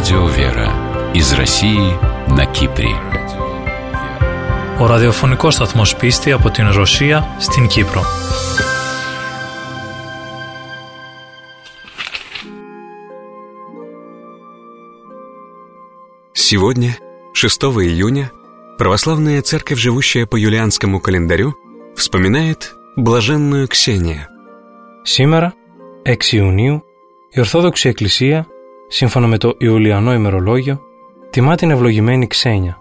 Радио Вера из России на Κύπρη. Ο ραδιοφωνικός σταθμός Πίστη από την Ρωσία στην Κύπρο. Сегодня, 6 июня, православная церковь, живущая по юлианскому календарю, вспоминает блаженную Ксения. Σήμερα, 6 Ιουνίου, η Ορθόδοξη Εκκλησία, σύμφωνα με το Ιουλιανό ημερολόγιο, τιμά την ευλογημένη Ξένια.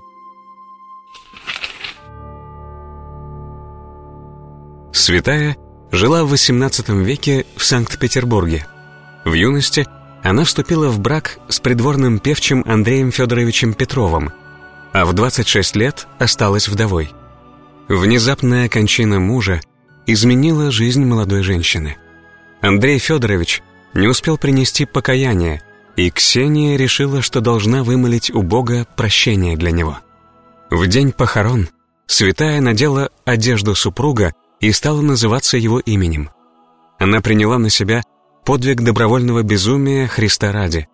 Святая жила в XVIII веке в Санкт-Петербурге. В юности она вступила в брак с придворным певчим Андреем Федоровичем Петровым, а в 26 лет осталась вдовой. Внезапная кончина мужа изменила жизнь молодой женщины. Андрей Федорович не успел принести покаяние, и Ксения решила, что должна вымолить у Бога прощение для него. В день похорон святая надела одежду супруга и стала называться его именем. Она приняла на себя подвиг добровольного безумия Христа ради.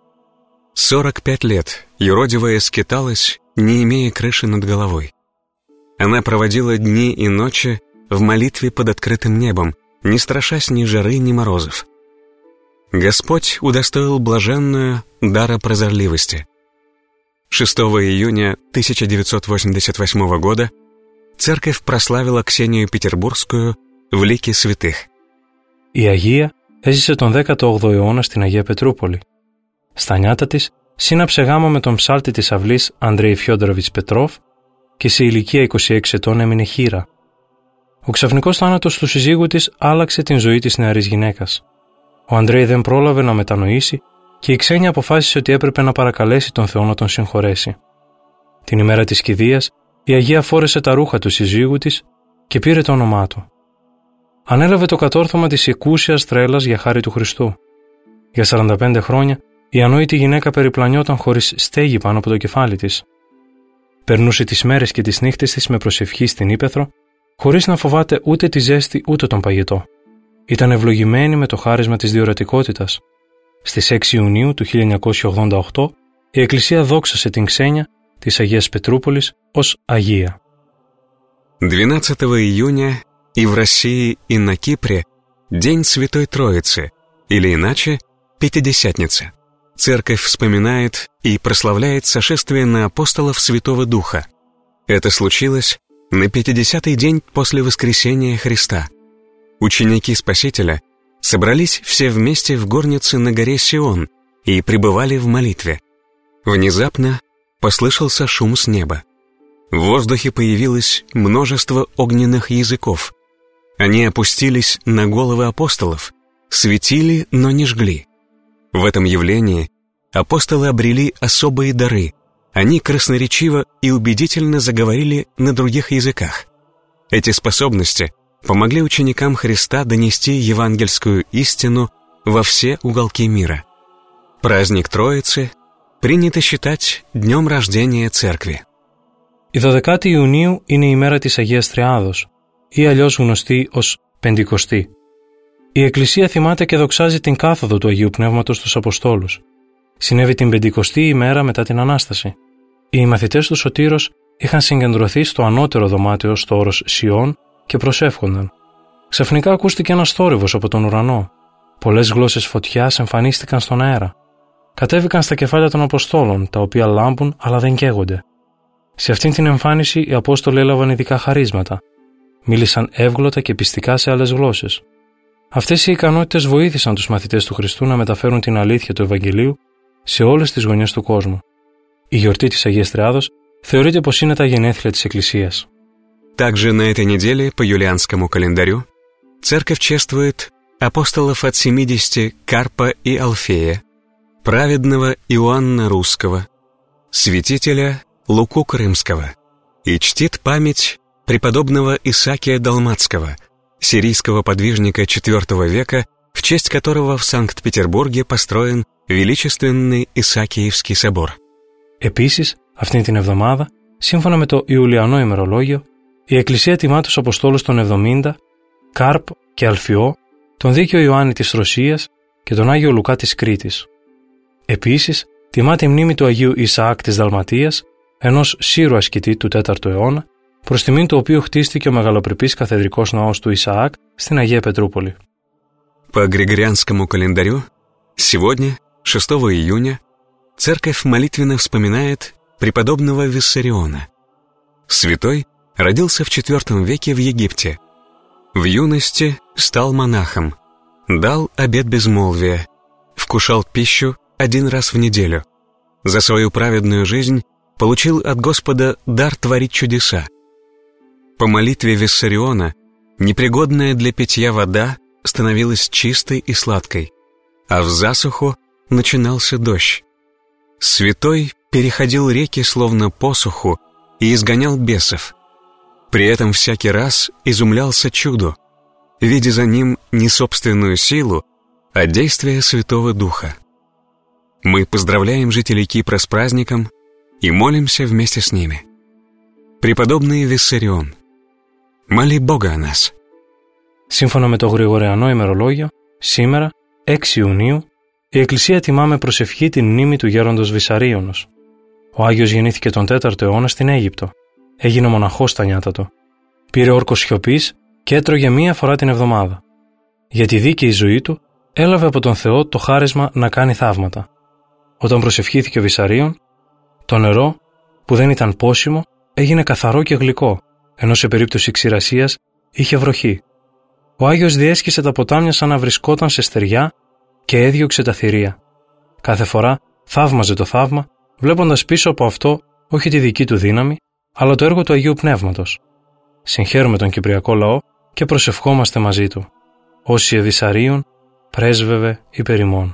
45 лет юродивая скиталась, не имея крыши над головой. Она проводила дни и ночи в молитве под открытым небом, не страшась ни жары, ни морозов. Господь удостоил блаженную дара прозорливости. 6 июня 1988 года церковь прославила Ксению Петербургскую в λύκη святых. Η Αγία έζησε τον 18ο αιώνα στην Αγία Πετρούπολη. Στα νιάτα της σύναψε γάμο με τον ψάλτη της αυλής Ανδρέη Φιόντοροβιτς Πετρόβ και σε ηλικία 26 ετών έμεινε χήρα. Ο ξαφνικός θάνατος του συζύγου της άλλαξε την ζωή της νεαρής γυναίκας. Ο Ανδρέη δεν πρόλαβε να μετανοήσει και η Ξένια αποφάσισε ότι έπρεπε να παρακαλέσει τον Θεό να τον συγχωρέσει. Την ημέρα της κηδείας, η Αγία φόρεσε τα ρούχα του συζύγου της και πήρε το όνομά του. Ανέλαβε το κατόρθωμα της εκούσιας τρέλας για χάρη του Χριστού. Για 45 χρόνια η ανόητη γυναίκα περιπλανιόταν χωρίς στέγη πάνω από το κεφάλι της. Περνούσε τις μέρες και τις νύχτες της με προσευχή στην ύπαιθρο, χωρίς να φοβάται ούτε τη ζέστη ούτε τον παγετό. Ήταν ευλογημένη με το χάρισμα της διορατικότητας. Στις 6 Ιουνίου του 1988 η Εκκλησία δόξασε την Ξένια της Αγίας Πετρούπολης ως Αγία. 12 июня и в России, и на Кипре День Святой Троицы, или иначе Пятидесятница. Церковь вспоминает и прославляет сошествие на апостолов Святого Духа. Это случилось на 50-й день после воскресения Христа. Ученики Спасителя собрались все вместе в горнице на горе Сион и пребывали в молитве. Внезапно послышался шум с неба. В воздухе появилось множество огненных языков. Они опустились на головы апостолов, светили, но не жгли. В этом явлении апостолы обрели особые дары. Они красноречиво и убедительно заговорили на других языках. Эти способности помогли ученикам Христа донести евангельскую истину во все уголки мира. Праздник Троицы принято считать днем рождения Церкви. Η 12η Ιουνίου είναι η μέρα της Αγίας Τριάδος, ή αλλιώς γνωστή ως Πεντηκοστή. Η Εκκλησία θυμάται και δοξάζει την κάθοδο του Αγίου Πνεύματος στους Αποστόλους. Συνέβη την 50η ημέρα μετά την Ανάσταση. Οι μαθητές του Σωτήρος είχαν συγκεντρωθεί στο ανώτερο δωμάτιο στο όρος Σιών και προσεύχονταν. Ξαφνικά ακούστηκε ένας θόρυβος από τον ουρανό. Πολλές γλώσσες φωτιάς εμφανίστηκαν στον αέρα. Κατέβηκαν στα κεφάλια των Αποστόλων, τα οποία λάμπουν αλλά δεν καίγονται. Σε αυτήν την εμφάνιση οι Απόστολοι έλαβαν ειδικά χαρίσματα. Μίλησαν εύγλωτα και πιστικά σε άλλες γλώσσες. Αυτές οι ικανότητες βοήθησαν τους μαθητές του Χριστού να μεταφέρουν την αλήθεια του Ευαγγελίου σε όλες τις γωνιές του κόσμου. Η γιορτή της Αγίας Τριάδος θεωρείται πως είναι τα γενέθλια της Εκκλησίας. Также на этой неделе по юлианскому календарю церковь чествует апостолов от 70 Карпа и Алфея, праведного Иоанна Русского, святителя Луку Крымского и чтит память преподобного Исаакия Далматского, сирийского подвижника IV века, в честь которого в Санкт-Петербурге построен величественный Исаакиевский собор. Επίσης, αυτήν την εβδομάδα, σύμφωνα με το Ιουλιανό ημερολόγιο, η Εκκλησία τιμά τους Αποστόλους των 70, Κάρπ και Αλφιό, τον Δίκαιο Ιωάννη της Ρωσίας και τον Άγιο Λουκά της Κρήτης. Επίσης, τιμά τη μνήμη του Αγίου Ισαάκ της Δαλματίας, ενός Σύρου ασκητή του 4ου αιώνα, προς τιμήν του οποίου χτίστηκε ο μεγαλοπρεπής καθεδρικός ναός του Ισαάκ στην Αγία Πετρούπολη. По григорианскому календарю, сегодня, 6 июня, церковь молитвенно вспоминает преподобного Виссариона. Святой родился в IV веке в Египте. В юности стал монахом, дал обет безмолвия, вкушал пищу 1 раз в неделю. За свою праведную жизнь получил от Господа дар творить чудеса. По молитве Виссариона непригодная для питья вода становилась чистой и сладкой, а в засуху начинался дождь. Святой переходил реки словно посуху и изгонял бесов. При этом всякий раз изумлялся чуду, видя за ним не собственную силу, а действие Святого Духа. Мы поздравляем жителей Кипра с праздником и молимся вместе с ними. Преподобный Виссарион, моли Бога о нас. Σύμφωνα με το Γρηγοριανό ημερολόγιο, σήμερα, 6 Ιουνίου, η Εκκλησία τιμά με προσευχή την μνήμη του γέροντος Βισσαρίωνος. Ο Άγιος γεννήθηκε τον 4ο αιώνα στην Αίγυπτο. Έγινε μοναχός στα νιάτα του. Πήρε όρκος σιωπής και έτρωγε 1 φορά την εβδομάδα. Για τη δίκαιη ζωή του, έλαβε από τον Θεό το χάρισμα να κάνει θαύματα. Όταν προσευχήθηκε ο Βισσαρίων, το νερό, που δεν ήταν πόσιμο, έγινε καθαρό και γλυκό, ενώ σε περίπτωση ξηρασίας είχε βροχή. Ο Άγιος διέσχισε τα ποτάμια σαν να βρισκόταν σε στεριά και έδιωξε τα θηρία. Κάθε φορά θαύμαζε το θαύμα, βλέποντας πίσω από αυτό όχι τη δική του δύναμη, αλλά το έργο του Αγίου Πνεύματος. Συγχαίρουμε τον Κυπριακό λαό και προσευχόμαστε μαζί του. Όσοι Βισσαρίων, πρέσβευε υπέρ ημών.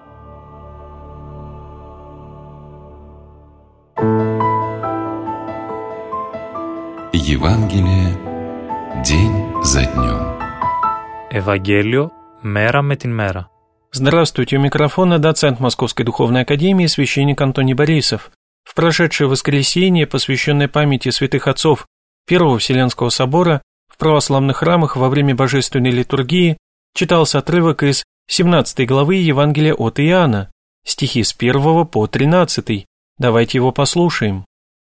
Евангелие день за днем. Ευαγγέλιο μέρα με την μέρα. Здравствуйте, у микрофона доцент Московской Духовной Академии, священник Антоний Борисов. В прошедшее воскресенье, посвященное памяти святых отцов Первого Вселенского собора, в православных храмах во время божественной литургии читался отрывок из 17 главы Евангелия от Иоанна, стихи с 1 по 13. Давайте его послушаем.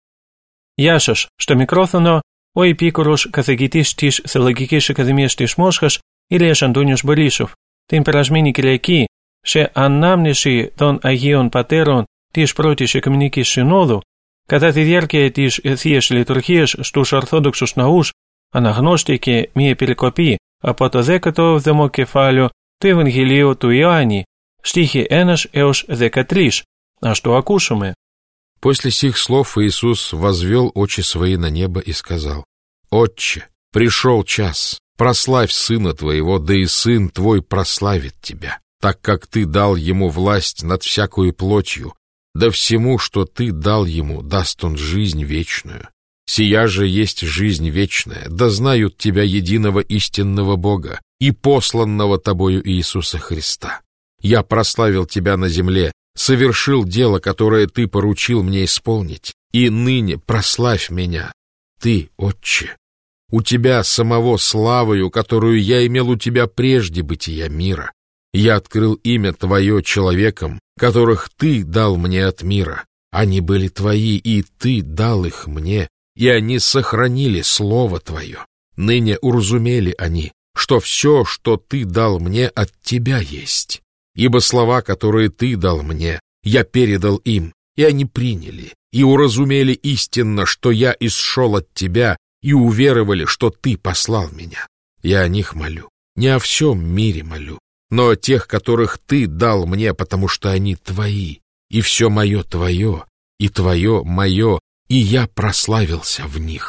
Яшаш, что микрофоно, ο επίκορος καθηγητής της Θεολογικής Ακαδημίας της Μόσχας, Ηλίας Αντώνιος Μπορίσοφ, την περασμένη Κυριακή, σε ανάμνηση των Αγίων Πατέρων της Πρώτης Οικουμενικής Συνόδου, κατά τη διάρκεια της Θείας Λειτουργίας στους Ορθόδοξους Ναούς, αναγνώστηκε μία περικοπή από το 17ο κεφάλαιο του Ευαγγελίου του Ιωάννη, στίχοι 1 έως 13. Ας το ακούσουμε. После сих слов Иисус возвел очи свои на небо и сказал: «Отче, пришел час, прославь Сына Твоего, да и Сын Твой прославит Тебя, так как Ты дал Ему власть над всякою плотью, да всему, что Ты дал Ему, даст Он жизнь вечную. Сия же есть жизнь вечная, да знают Тебя единого истинного Бога и посланного Тобою Иисуса Христа. Я прославил Тебя на земле, совершил дело, которое Ты поручил мне исполнить, и ныне прославь меня, Ты, Отче. У Тебя самого славою, которую я имел у Тебя прежде бытия мира. Я открыл имя Твое человекам, которых Ты дал мне от мира. Они были Твои, и Ты дал их мне, и они сохранили Слово Твое. Ныне уразумели они, что все, что Ты дал мне, от Тебя есть. Ибо слова, которые Ты дал мне, я передал им, и они приняли, и уразумели истинно, что я исшел от Тебя, и уверовали, что Ты послал меня. Я о них молю, не о всем мире молю, но о тех, которых Ты дал мне, потому что они Твои, и все мое Твое, и Твое мое, и я прославился в них.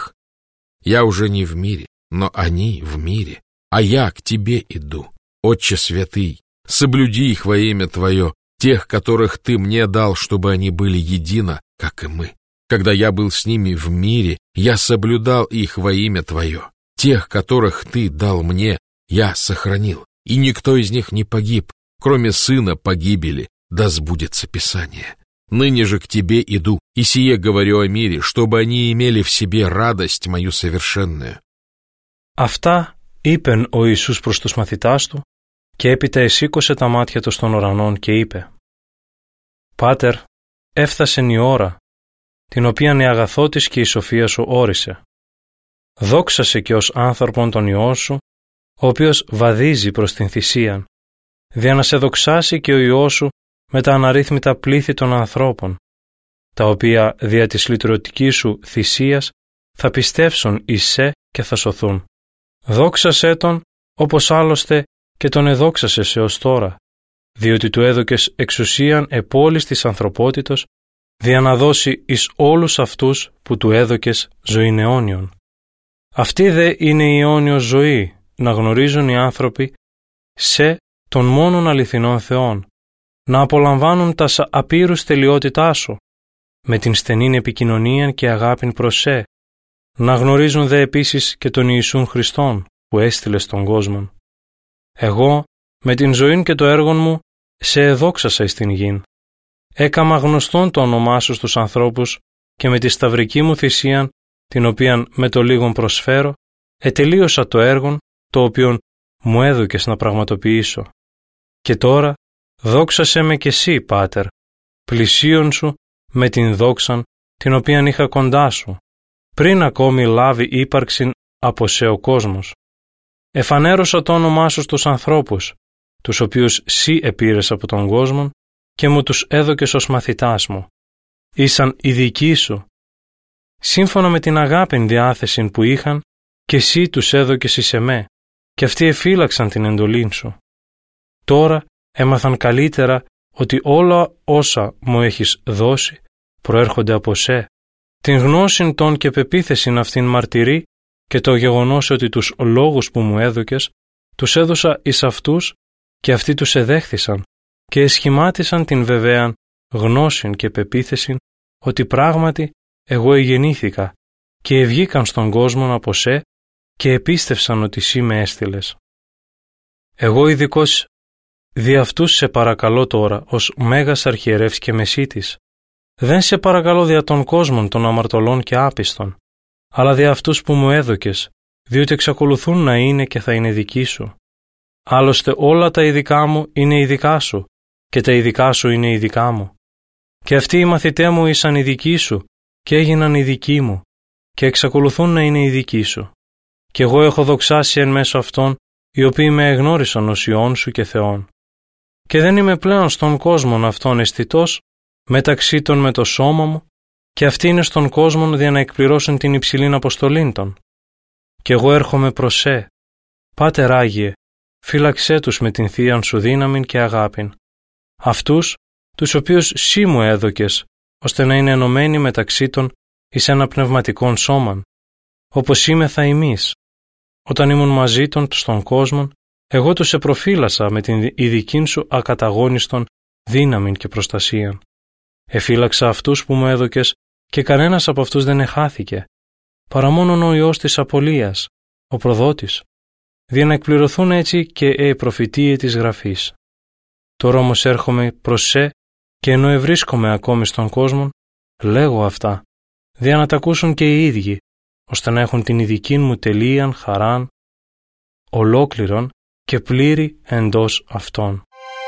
Я уже не в мире, но они в мире, а я к Тебе иду, Отче святый. Соблюди их во имя Твое, тех, которых Ты мне дал, чтобы они были едино, как и мы. Когда я был с ними в мире, я соблюдал их во имя Твое. Тех, которых Ты дал мне, я сохранил, и никто из них не погиб, кроме сына погибели, да сбудется Писание. Ныне же к Тебе иду, и сие говорю о мире, чтобы они имели в себе радость мою совершенную». Αυτά είπεν ο Ιησούς προς τους μαθητάς του, και έπειτα εσήκωσε τα μάτια του στον ουρανόν και είπε: «Πάτερ, έφθασεν η ώρα, την οποίαν η αγαθότης και η σοφία σου όρισε. Δόξασε και ως άνθρωπον τον Υιό σου, ο οποίος βαδίζει προς την θυσίαν, δια να σε δοξάσει και ο Υιός σου με τα αναρρύθμιτα πλήθη των ανθρώπων, τα οποία δια της λυτρωτικής σου θυσίας θα πιστεύσουν εις σε και θα σωθούν. Δόξασέ τον, όπως άλλωστε και τον εδόξασες έως τώρα, διότι του έδωκες εξουσίαν επόλης της ανθρωπότητος, δια να δώσει εις όλους αυτούς που του έδωκες ζωήν αιώνιον. Αυτή δε είναι η αιώνιος ζωή, να γνωρίζουν οι άνθρωποι σε τον μόνον αληθινών Θεόν, να απολαμβάνουν τα απείρους τελειότητά σου, με την στενήν επικοινωνία και αγάπην προς σε, να γνωρίζουν δε επίσης και τον Ιησούν Χριστόν που έστειλε στον κόσμο. Εγώ με την ζωήν και το έργον μου σε εδόξασα εις την γην. Έκαμα γνωστόν το όνομά σου στους ανθρώπους και με τη σταυρική μου θυσίαν, την οποίαν με το λίγον προσφέρω, ετελείωσα το έργον το οποίον μου έδωκες να πραγματοποιήσω. Και τώρα δόξασέ με κι εσύ, Πάτερ, πλησίον σου με την δόξαν την οποίαν είχα κοντά σου, πριν ακόμη λάβει ύπαρξην από σε ο κόσμος. Εφανέρωσα το όνομά σου στους ανθρώπους, τους οποίους σύ επήρες από τον κόσμο και μου τους έδωκες ως μαθητάς μου. Ήσαν οι δικοί σου. Σύμφωνα με την αγάπην διάθεση που είχαν, και εσύ τους έδωκες εις εμέ, και αυτοί εφύλαξαν την εντολήν σου. Τώρα έμαθαν καλύτερα ότι όλα όσα μου έχεις δώσει προέρχονται από σε. Την γνώσιν των και πεποίθησιν αυτήν μαρτυρεί και το γεγονός ότι τους λόγους που μου έδωκες τους έδωσα εις αυτούς και αυτοί τους εδέχθησαν και εσχημάτισαν την βεβαίαν γνώσιν και πεποίθησιν ότι πράγματι εγώ εγεννήθηκα και ευγήκαν στον κόσμο από σε και επίστευσαν ότι σύ με έστειλες. Εγώ ειδικός δι' αυτούς σε παρακαλώ τώρα ως μέγας αρχιερεύς και μεσίτης. Δεν σε παρακαλώ δια των κόσμων των αμαρτωλών και άπιστων, αλλά δια αυτούς που μου έδωκες, διότι εξακολουθούν να είναι και θα είναι δικοί σου. Άλλωστε όλα τα ειδικά μου είναι ειδικά σου και τα ειδικά σου είναι ειδικά μου. Και αυτοί οι μαθητέ μου ήσαν οι δικοί σου και έγιναν οι δικοί μου και εξακολουθούν να είναι οι δικοί σου. Και εγώ έχω δοξάσει εν μέσω αυτών οι οποίοι με εγνώρισαν ως Υιόν σου και Θεόν. Και δεν είμαι πλέον στον κόσμο αυτόν αισθητός μεταξύ των με το σώμα μου και αυτοί είναι στον κόσμο για να εκπληρώσουν την υψηλήν αποστολήν των. Και εγώ έρχομαι προς σε, Πάτερ Άγιε, φύλαξέ τους με την θείαν σου δύναμην και αγάπην. Αυτούς, τους οποίους σύ μου έδωκες, ώστε να είναι ενωμένοι μεταξύ των εις ένα πνευματικόν σώμαν, όπως είμεθα εμείς. Όταν ήμουν μαζί των στον κόσμο, εγώ τους επροφύλασα με την ειδικήν σου ακαταγόνιστον δύναμην και προστασίαν. Εφύλαξα αυτούς που μου έδωκες και κανένας από αυτούς δεν εχάθηκε, παρά μόνον ο Υιός της απολίας, ο προδότης, δια να εκπληρωθούν έτσι και οι προφητείες της Γραφής. Τώρα όμως έρχομαι προς σε και ενώ ευρίσκομαι ακόμη στον κόσμο, λέγω αυτά, δια να τα ακούσουν και οι ίδιοι, ώστε να έχουν την ειδική μου τελείαν χαράν, ολόκληρον και πλήρη εντός αυτών.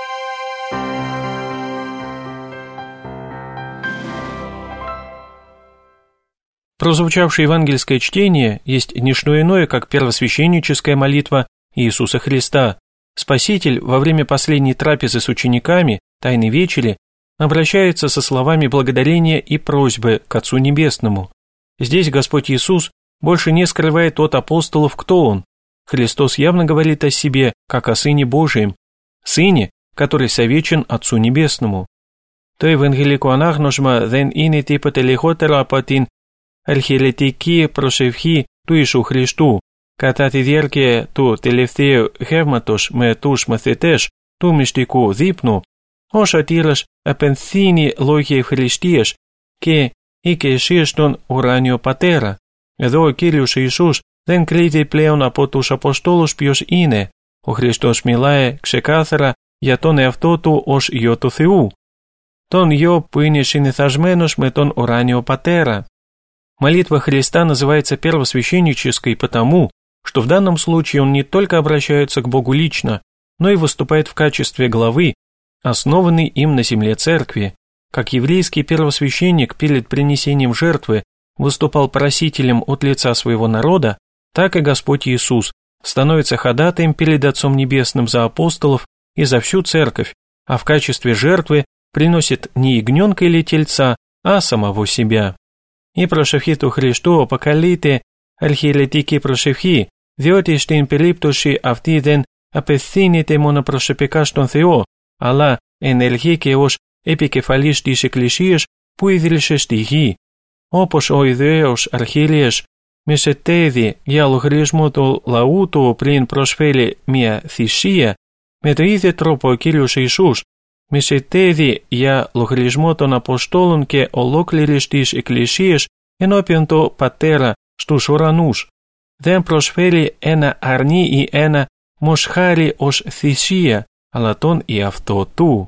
Прозвучавшее евангельское чтение есть не что иное, как первосвященническая молитва Иисуса Христа. Спаситель во время последней трапезы с учениками, Тайной вечери, обращается со словами благодарения и просьбы к Отцу Небесному. Здесь Господь Иисус больше не скрывает от апостолов, кто Он. Христос явно говорит о себе, как о Сыне Божием, Сыне, который совечен Отцу Небесному. Το Ευαγγελικό ανάγνωσμα δεν είναι τίποτε λιγότερο από την αρχιερετική προσευχή του Ιησού Χριστού κατά τη διάρκεια του τελευταίου γεύματος με τους μαθητές του μυστικού δείπνου. Ο σωτήρας απενθύνει λόγια ευχαριστίας και οικεσία στον ουράνιο Πατέρα. Εδώ ο Κύριος Ιησούς δεν κρύβει πλέον από τους Αποστόλους ποιος είναι. Ο Χριστός μιλάει ξεκάθαρα για τον εαυτό του ως Υιό του Θεού. Τον Υιό που είναι συνηθισμένος με τον ουράνιο Πατέρα. Молитва Христа называется первосвященнической потому, что в данном случае он не только обращается к Богу лично, но и выступает в качестве главы, основанной им на земле церкви. Как еврейский первосвященник перед принесением жертвы выступал просителем от лица своего народа, так и Господь Иисус становится ходатаем перед Отцом Небесным за апостолов и за всю церковь, а в качестве жертвы приносит не ягненка или тельца, а самого себя. И прошевхиту Христу покалите αρχиеретики прошевхи, διότι στην περίπτωση αυτή δεν απευθύνεται μόνο προσωπικά στον Θεό, αλλά ενεργεί και ως επικεφαλής της Εκκλησίας που ίδρυσε στη γη. Όπως ο ιδέος αρχιερέας μεσετέδει για λογαριασμό του λαού του πριν προσφέρει μια θυσία, με το ίδιο τρόπο ο Κύριος Ιησούς μεσετέδει για λογαριασμό των Αποστόλων και ολόκληρης της Εκκλησίας ενώπιον του Πατέρα στους ουρανούς. Δεν προσφέρει ένα αρνί ή ένα μοσχάρι ως θυσία, αλλά τον εαυτό του.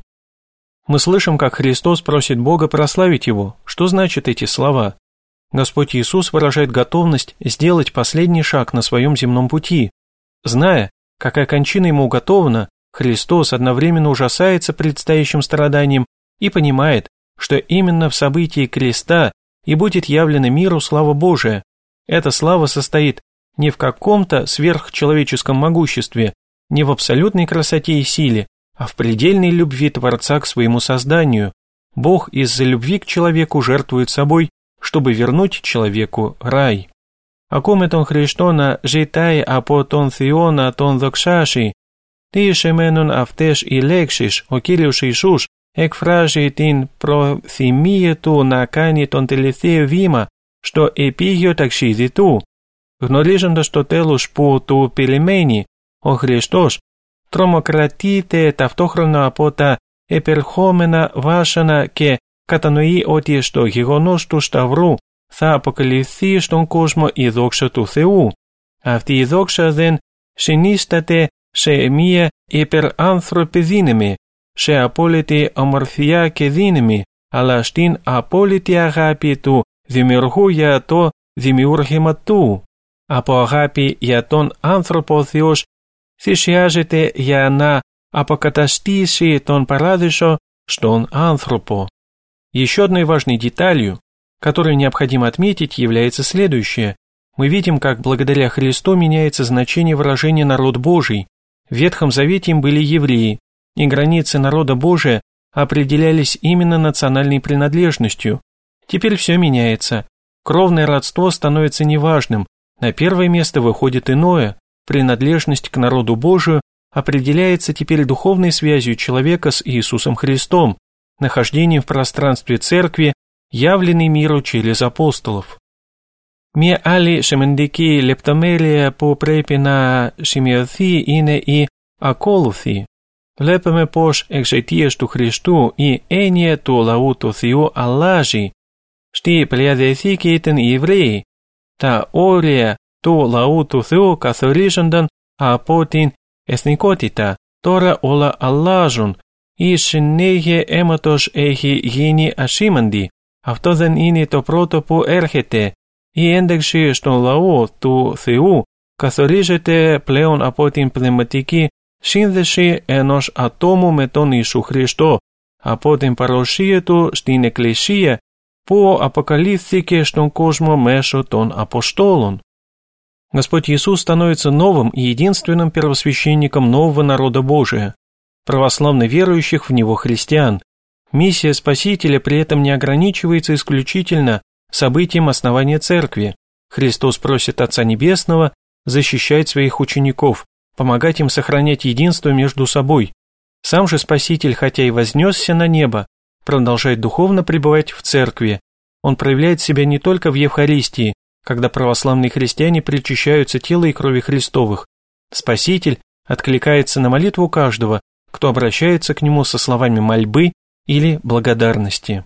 Мы слышим, как Христос просит Бога прославить Его. Что значат эти слова? Господь Иисус выражает готовность сделать последний шаг на своем земном пути. Зная, какая кончина Ему уготована, Христос одновременно ужасается предстоящим страданием и понимает, что именно в событии креста и будет явлена миру слава Божия. Эта слава состоит не в каком-то сверхчеловеческом могуществе, не в абсолютной красоте и силе, а в предельной любви Творца к своему созданию. Бог из-за любви к человеку жертвует собой, чтобы вернуть человеку рай. Ακούμε τον Χριστό να ζητάει από τον Θεό να τον δοξάσει. Τι σημαίνουν αυτές οι λέξεις? Ο Κύριος Ιησούς εκφράζει την προθυμία του να κάνει τον τελευταίο βήμα στο επίγειο ταξίδι του. Γνωρίζοντας το τέλος που του περιμένει, ο Χριστός τρομοκρατείται ταυτόχρονα από τα επερχόμενα βάσανα και κατανοεί ότι στο γεγονός του Σταυρού θα αποκαλυφθεί στον κόσμο η δόξα του Θεού. Αυτή η δόξα δεν συνίσταται σε μία υπεράνθρωπη δύναμη, σε απόλυτη ομορφιά και δύναμη, αλλά στην απόλυτη αγάπη του δημιουργού για το δημιούργημα του. Από αγάπη για τον άνθρωπο ο Θεός θυσιάζεται για να αποκαταστήσει τον παράδεισο στον άνθρωπο. Еще одной важной деталью, которую необходимо отметить, является следующее. Мы видим, как благодаря Христу меняется значение выражения «народ Божий». В Ветхом Завете им были евреи, и границы народа Божия определялись именно национальной принадлежностью. Теперь все меняется. Кровное родство становится неважным. На первое место выходит иное. Принадлежность к народу Божию определяется теперь духовной связью человека с Иисусом Христом, нахождением в пространстве церкви, явленной миру через апостолов. Μια άλλη σημαντική λεπτομέρεια που πρέπει να σημειωθεί είναι η ακόλουθη. Βλέπουμε πως εξαιτίας του Χριστού η έννοια του λαού του Θεού αλλάζει. Στη Παλιά Διαθήκη ήταν οι Εβραίοι. Τα όρια του λαού του Θεού καθορίζονταν από την εθνικότητα. Τώρα όλα αλλάζουν. Η συνέχεια αίματος έχει γίνει ασήμαντη. Αυτό δεν είναι το πρώτο που έρχεται. Η ένταξη στον λαό του Θεού καθορίζεται πλέον από την πνευματική σύνδεση ενός ατόμου με τον Ιησού Χριστό, από την παρουσία του στην Εκκλησία που αποκαλύφθηκε στον κόσμο мέσω των Αποστόλων. Господь Иисус становится новым и единственным первосвященником нового народа Божия, православно верующих в Него христиан. Миссия Спасителя при этом не ограничивается исключительно событием основания Церкви. Христос просит Отца Небесного защищать своих учеников, помогать им сохранять единство между собой. Сам же Спаситель, хотя и вознесся на небо, продолжает духовно пребывать в Церкви. Он проявляет себя не только в Евхаристии, когда православные христиане причащаются тела и крови Христовых. Спаситель откликается на молитву каждого, кто обращается к Нему со словами μольбы или благодарности.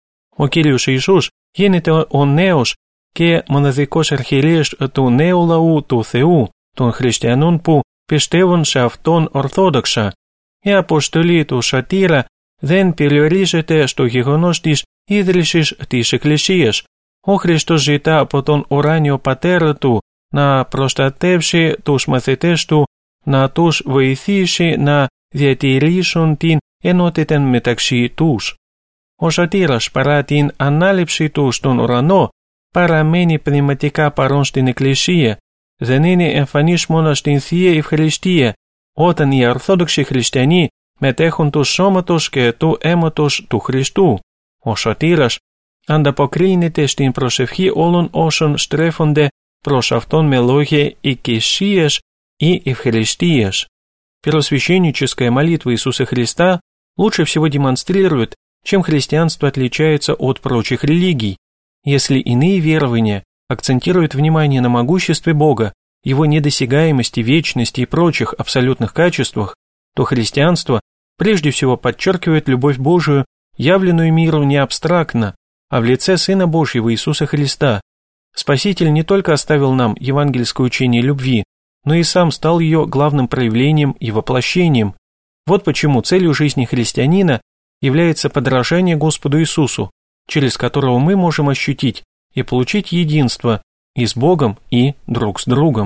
Ο Κύριος Ιησούς γίνεται ο νέος και μοναδικός αρχιερέας του νέου λαού του Θεού, των χριστιανών που πιστεύουν σε Αυτόν ορθόδοξα. Η αποστολή του σωτήρα δεν περιορίζεται στο γεγονός της ίδρυσης της Εκκλησίας. Ο Χριστός ζητά από τον ουράνιο Πατέρα του να προστατεύσει τους μαθητές του, να τους βοηθήσει να διατηρήσουν την ενότητα μεταξύ τους. Ο σωτήρας παρά την ανάληψη του στον ουρανό παραμένει πνευματικά παρόν στην Εκκλησία, δεν είναι εμφανής μόνο στην Θεία Ευχαριστία, όταν οι Ορθόδοξοι Χριστιανοί μετέχουν του σώματος και του αίματος του Χριστού. Ο σωτήρας ανταποκρίνεται στην προσευχή όλων όσων στρέφονται προς Αυτόν με λόγια οικεσίας и Евхаристиas. Первосвященническая молитва Иисуса Христа лучше всего демонстрирует, чем христианство отличается от прочих религий. Если иные верования акцентируют внимание на могуществе Бога, Его недосягаемости, вечности и прочих абсолютных качествах, то христианство прежде всего подчеркивает любовь Божию, явленную миру не абстрактно, а в лице Сына Божьего Иисуса Христа. Спаситель не только оставил нам евангельское учение любви, но и сам стал ее главным проявлением и воплощением. Вот почему целью жизни христианина является подражание Господу Иисусу, через которого мы можем ощутить и получить единство и с Богом, и друг с другом.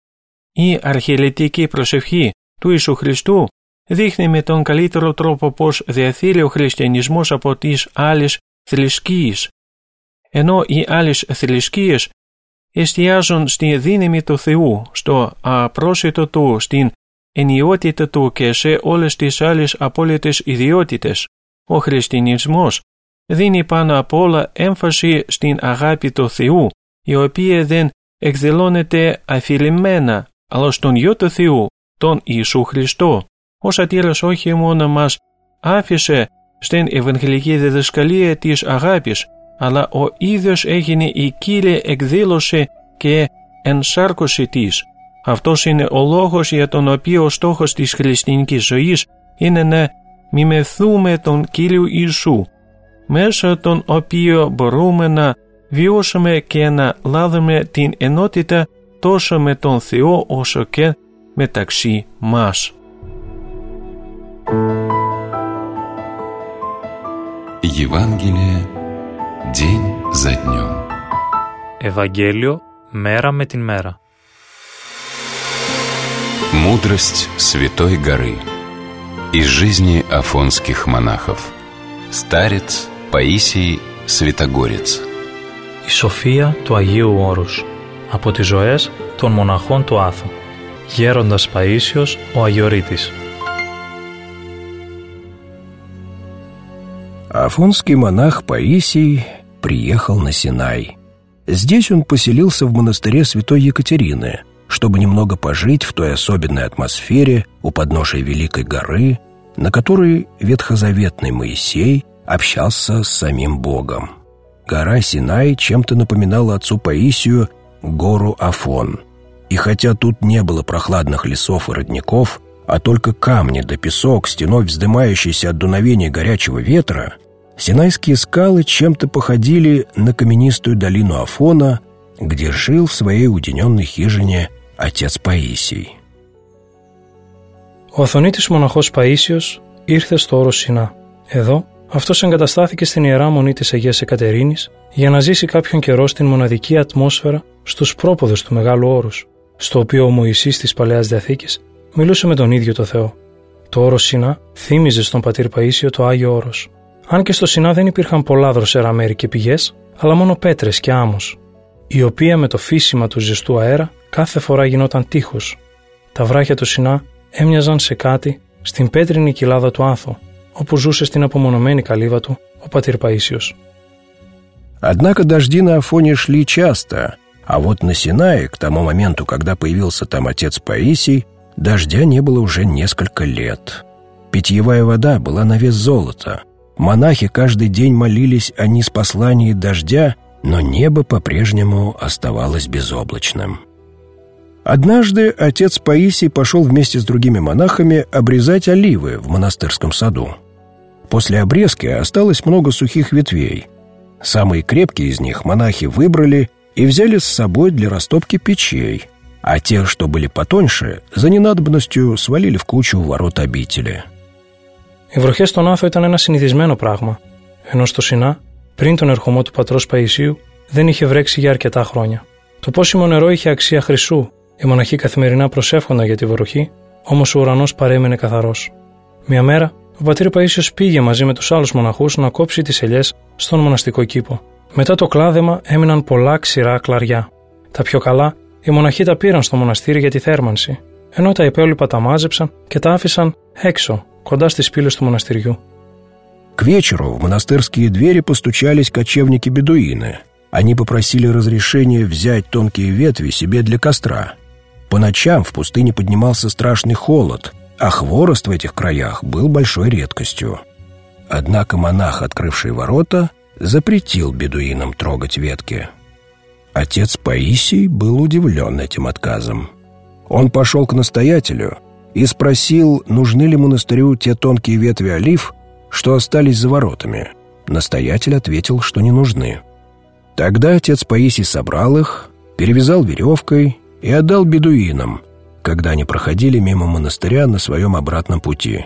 Η αρχιελετική προσευχή του Ιησού Χριστού δείχνει με τον καλύτερο τρόπο πώς διαφέρει ο χριστιανισμός από τις άλλες θρησκείες. Ενώ οι άλλες θρησκείες εστιάζουν στη δύναμη του Θεού, στο απρόσιτο Του, στην ενιότητα Του και σε όλες τις άλλες απόλυτες ιδιότητες, ο χριστιανισμός δίνει πάνω απ' όλα έμφαση στην αγάπη του Θεού, η οποία δεν εκδηλώνεται αφηρημένα, αλλά στον Υιό του Θεού, τον Ιησού Χριστό. Ο σωτήρας όχι μόνο μας άφησε στην Ευαγγελική διδασκαλία της αγάπης, αλλά ο ίδιος έγινε η κύρια εκδήλωση και ενσάρκωση της. Αυτός είναι ο λόγος για τον οποίο ο στόχος της χριστιανικής ζωής είναι να μιμηθούμε τον Κύριο Ιησού, μέσα τον οποίο μπορούμε να βιώσουμε και να λάβουμε την ενότητα τόσο με τον Θεό όσο και μεταξύ μας. Евангелие день за днем. Ευαγγέλιο μέρα με την μέρα. Мудрость Святой горы. Из жизни афонских монахов. Старец Паисий Святогорец. Η σοφία του Αγίου Όρους. Από τις ζωές των μοναχών του Άθου. Γέροντας Παΐσιος ο Αγιορείτης. Афонский монах Паисий приехал на Синай. Здесь он поселился в монастыре святой Екатерины, чтобы немного пожить в той особенной атмосфере у подножия Великой горы, на которой ветхозаветный Моисей общался с самим Богом. Гора Синай чем-то напоминала отцу Паисию гору Афон. И хотя тут не было прохладных лесов и родников, а только камни да песок, стеной вздымающиеся от дуновения горячего ветра, Синайские скалы чем-то походили на каменистую долину Афона, где жил в своей уединенной хижине отец Паисий. Ο Αθωνίτης μοναχός Παΐσιος ήρθε στο όρος Σινά. Εδώ, αυτός εγκαταστάθηκε στην Ιερά Μονή της Αγίας Εκατερίνης για να ζήσει κάποιον καιρό στην μοναδική ατμόσφαιρα στους πρόποδες του Μεγάλου Όρους, στο οποίο ο Μωυσής της Παλαιάς Διαθήκης μιλούσε με τον ίδιο το Θεό. Το όρος Σινά θύμιζε στον πατήρ Παΐσιο το Άγιο Όρος. Αν και στο Σινά δεν υπήρχαν πολλά δροσερά μέρη και πηγές, αλλά μόνο πέτρες και άμμος, η οποία με το φύσιμα του ζεστού αέρα κάθε φορά γινόταν τείχος. Τα βράχια του Σινά έμοιαζαν σε κάτι στην πέτρινη κοιλάδα του Άθου, όπου ζούσε στην απομονωμένη καλύβα του ο πατήρ Παΐσιος. Однако дожди на Афоне шли часто, а вот на Синае, к тому моменту, когда появился там отец Паисий, дождя не было уже несколько лет. Питьевая вода была на вес золота. Монахи каждый день молились о ниспослании дождя, но небо по-прежнему оставалось безоблачным. Однажды отец Паисий пошел вместе с другими монахами обрезать оливы в монастырском саду. После обрезки осталось много сухих ветвей. Самые крепкие из них монахи выбрали и взяли с собой для растопки печей, а те, что были потоньше, за ненадобностью свалили в кучу у ворот обители. Οι βροχές στον Άθο ήταν ένα συνηθισμένο πράγμα, ενώ στο Σινά, πριν τον ερχομό του πατρός Παΐσιου, δεν είχε βρέξει για αρκετά χρόνια. Το πόσιμο νερό είχε αξία χρυσού, οι μοναχοί καθημερινά προσεύχονταν για τη βροχή, όμως ο ουρανός παρέμενε καθαρός. Μια μέρα, ο πατήρ Παΐσιος πήγε μαζί με τους άλλους μοναχούς να κόψει τις ελιές στον μοναστικό κήπο. Μετά το κλάδεμα έμειναν πολλά ξηρά κλαριά. Τα πιο καλά οι μοναχοί τα πήραν στο μοναστήρι για τη θέρμανση, ενώ τα υπόλοιπα τα μάζεψαν και τα άφησαν έξω, κοντά στις πύλες του μοναστηριού. К вечеру в монастырские двери постучались кочевники-бедуины. Они попросили разрешения взять тонкие ветви себе для костра. По ночам в пустыне поднимался страшный холод, а хворост в этих краях был большой редкостью. Однако монах, открывший ворота, запретил бедуинам трогать ветки. Отец Паисий был удивлен этим отказом. Он пошел к настоятелю и спросил, нужны ли монастырю те тонкие ветви олив, что остались за воротами. Настоятель ответил, что не нужны. Тогда отец Паисий собрал их, перевязал веревкой и отдал бедуинам, когда они проходили мимо монастыря на своем обратном пути.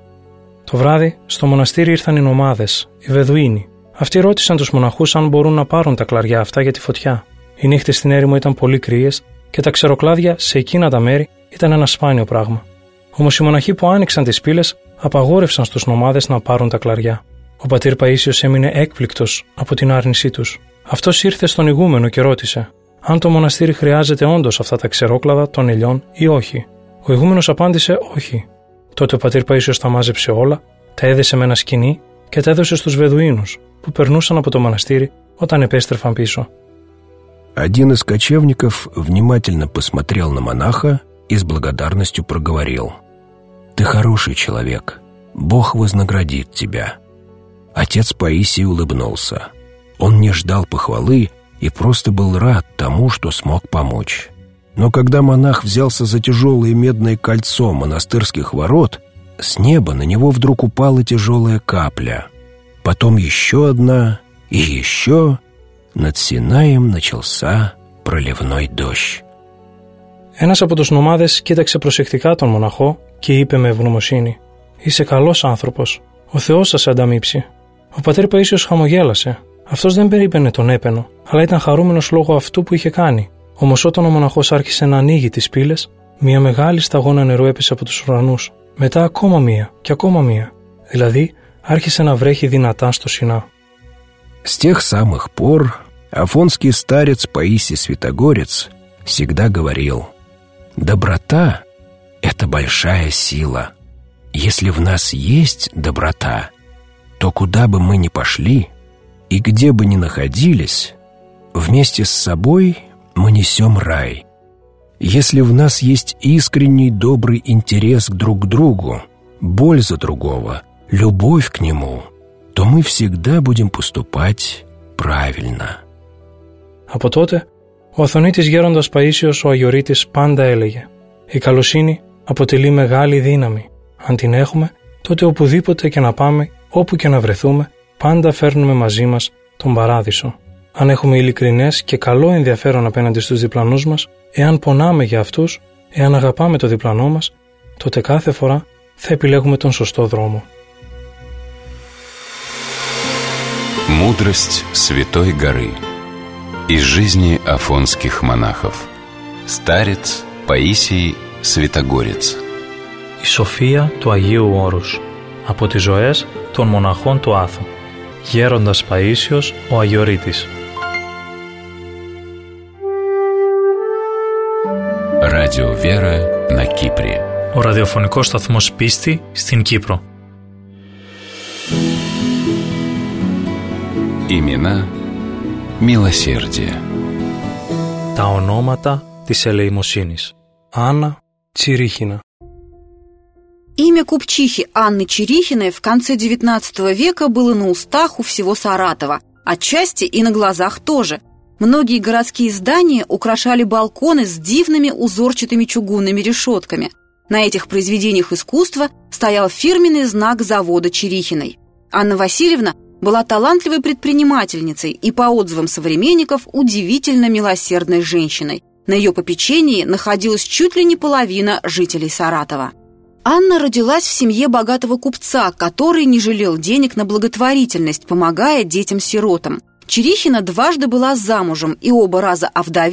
Το βράδυ, στο μοναστήρι ήρθαν οι νομάδες, οι Βεδουίνοι. Αυτοί ρώτησαν τους μοναχούς αν μπορούν να πάρουν τα κλαριά αυτά για τη φωτιά. Οι νύχτες στην έρημο ήταν πολύ κρύες και τα ξεροκλάδια σε εκείνα τα μέρη ήταν ένα σπάνιο πράγμα. Όμως οι μοναχοί που άνοιξαν τις πύλες απαγόρευσαν στους νομάδες να πάρουν τα κλαριά. Ο πατήρ Παΐσιος έμεινε έκπληκτος από την άρνησή τους. Αυτός ήρθε στον ηγούμενο και ρώτησε αν το μοναστήρι χρειάζεται όντως αυτά τα ξερόκλαδα των ελιών ή όχι. Ο ηγούμενος απάντησε όχι. Τότε ο πατήρ Παΐσιος τα μάζεψε όλα, τα έδεσε με ένα σκοινί και τα έδωσε στους Βεδουίνους που περνούσαν από το μοναστήρι όταν επέστρεφαν πίσω. Один из кочевников внимательно посмотрел на монаха и с благодарностью проговорил: «Ты хороший человек, Бог вознаградит тебя». Отец Паисий улыбнулся. Он не ждал похвалы и просто был рад тому, что смог помочь. Но когда монах взялся за тяжелое медное кольцо монастырских ворот, с неба на него вдруг упала тяжелая капля. Потом еще одна и еще. Над Синаем начался проливной дождь. Ένας από τους νομάδες κοίταξε προσεκτικά τον μοναχό και είπε με ευγνωμοσύνη: «Είσαι καλός άνθρωπος. Ο Θεός σας ανταμείψει». Ο πατήρ Παΐσιος χαμογέλασε. Αυτός δεν περίπαινε τον έπαινο, αλλά ήταν χαρούμενος λόγω αυτού που είχε κάνει. Όμως όταν ο μοναχός άρχισε να ανοίγει τις πύλες, μια μεγάλη σταγόνα νερού έπεσε από τους ουρανούς. Μετά ακόμα μία και ακόμα μία. Δηλαδή άρχισε να βρέχει δυνατά στο Σινά. С тех самых пор афонский старец Паисий Святогорец всегда говорил: «Доброта — это большая сила. Если в нас есть доброта, то куда бы мы ни пошли и где бы ни находились, вместе с собой мы несем рай. Если в нас есть искренний добрый интерес друг к другу, боль за другого, любовь к нему, то мы всегда будем поступать правильно». Από τότε, ο Αθωνίτης γέροντας Παΐσιος ο Αγιορείτης πάντα έλεγε: «Η καλοσύνη αποτελεί μεγάλη δύναμη. Αν την έχουμε, τότε οπουδήποτε και να πάμε, όπου και να βρεθούμε, πάντα φέρνουμε μαζί μας τον παράδεισο. Αν έχουμε ειλικρινές και καλό ενδιαφέρον απέναντι στους διπλανούς μας, εάν πονάμε για αυτούς, εάν αγαπάμε το διπλανό μας, τότε κάθε φορά θα επιλέγουμε τον σωστό δρόμο». Мудрость Святой горы. Из жизни афонских монахов. Старец Паисий Святогорец. Η σοφία του Αγίου Όρους. Από τις ζωές των μοναχών του Άθου. Γέροντας Παΐσιος ο Αγιορείτης. Радио Вера на Кипре. Ο ραδιοφωνικός σταθμός Πίστη στην Κύπρο. Имена Милосердия. Τα ονόματα της ελεημοσύνης. Άννα Τσιρίχινα. Имя купчихи Анны Чирихиной в конце XIX века было на устах у всего Саратова, отчасти и на глазах тоже. Многие городские здания украшали балконы с дивными узорчатыми чугунными решетками. На этих произведениях искусства стоял фирменный знак завода Чирихиной. Анна Васильевна была талантливой предпринимательницей и, по отзывам современников, удивительно милосердной женщиной. На ее попечении находилась чуть ли не половина жителей Саратова. Анна родилась в семье богатого купца, который не жалел денег на благотворительность, помогая детям-сиротам. Чирихина дважды была замужем и оба раза овдовев,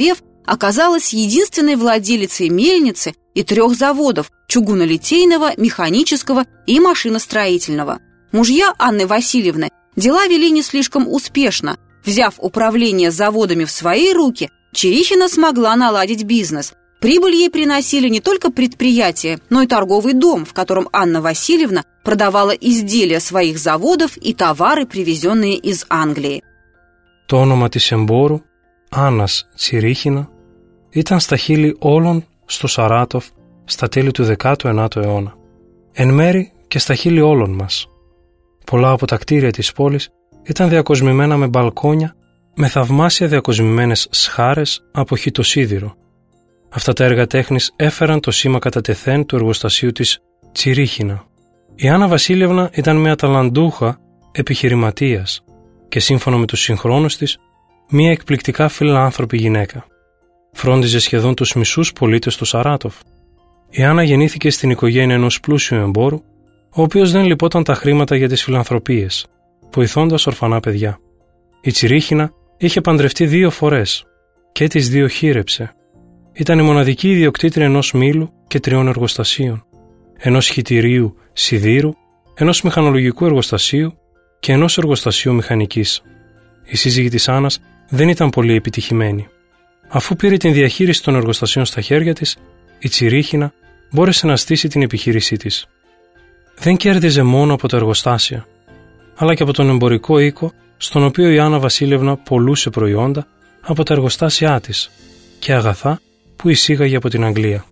оказалась единственной владелицей мельницы и 3 заводов – чугунолитейного, механического и машиностроительного. Мужья Анны Васильевны дела вели не слишком успешно. Взяв управление заводами в свои руки, Чирихина смогла наладить бизнес. Прибыль ей приносили не только предприятия, но и торговый дом, в котором Анна Васильевна продавала изделия своих заводов и товары, привезенные из Англии. Το όνομα της εμπόρου, Άννας Τσιρίχινα, ήταν στα χείλη όλων στο Σαράτοφ στα τέλη του 19ου αιώνα. Εν μέρη και στα χείλη όλων μας. Πολλά από τα κτίρια της πόλης ήταν διακοσμημένα με μπαλκόνια, με θαυμάσια διακοσμημένες σχάρες από χιτοσίδηρο. Αυτά τα έργα τέχνης έφεραν το σήμα κατά τεθέν του εργοστασίου της Τσιρίχινα. Η Άννα Βασίλειευνα ήταν μια ταλαντούχα επιχειρηματίας και σύμφωνα με τους συγχρόνους της, μια εκπληκτικά φιλάνθρωπη γυναίκα. Φρόντιζε σχεδόν τους μισούς πολίτες του Σαράτοφ. Η Άννα γεννήθηκε στην οικογένεια ενός πλούσιου εμπόρου, ο οποίος δεν λυπόταν τα χρήματα για τις φιλανθρωπίες, βοηθώντας ορφανά παιδιά. Η Τσιρίχινα είχε παντρευτεί 2 φορές και τις 2 χείρεψε. Ήταν η μοναδική ιδιοκτήτρια ενός μήλου και 3 εργοστασίων, ενός χυτηρίου σιδήρου, ενός μηχανολογικού εργοστασίου και ενός εργοστασίου μηχανικής. Η σύζυγη της Άννας δεν ήταν πολύ επιτυχημένη. Αφού πήρε την διαχείριση των εργοστασίων στα χέρια της, η Τσιρίχινα μπόρεσε να στήσει την επιχείρησή της. Δεν κέρδιζε μόνο από τα εργοστάσια, αλλά και από τον εμπορικό οίκο, στον οποίο η Άννα Βασίλειευνα πωλούσε προϊόντα από τα εργοστάσια της και αγαθά που εισήγαγε από την Αγγλία.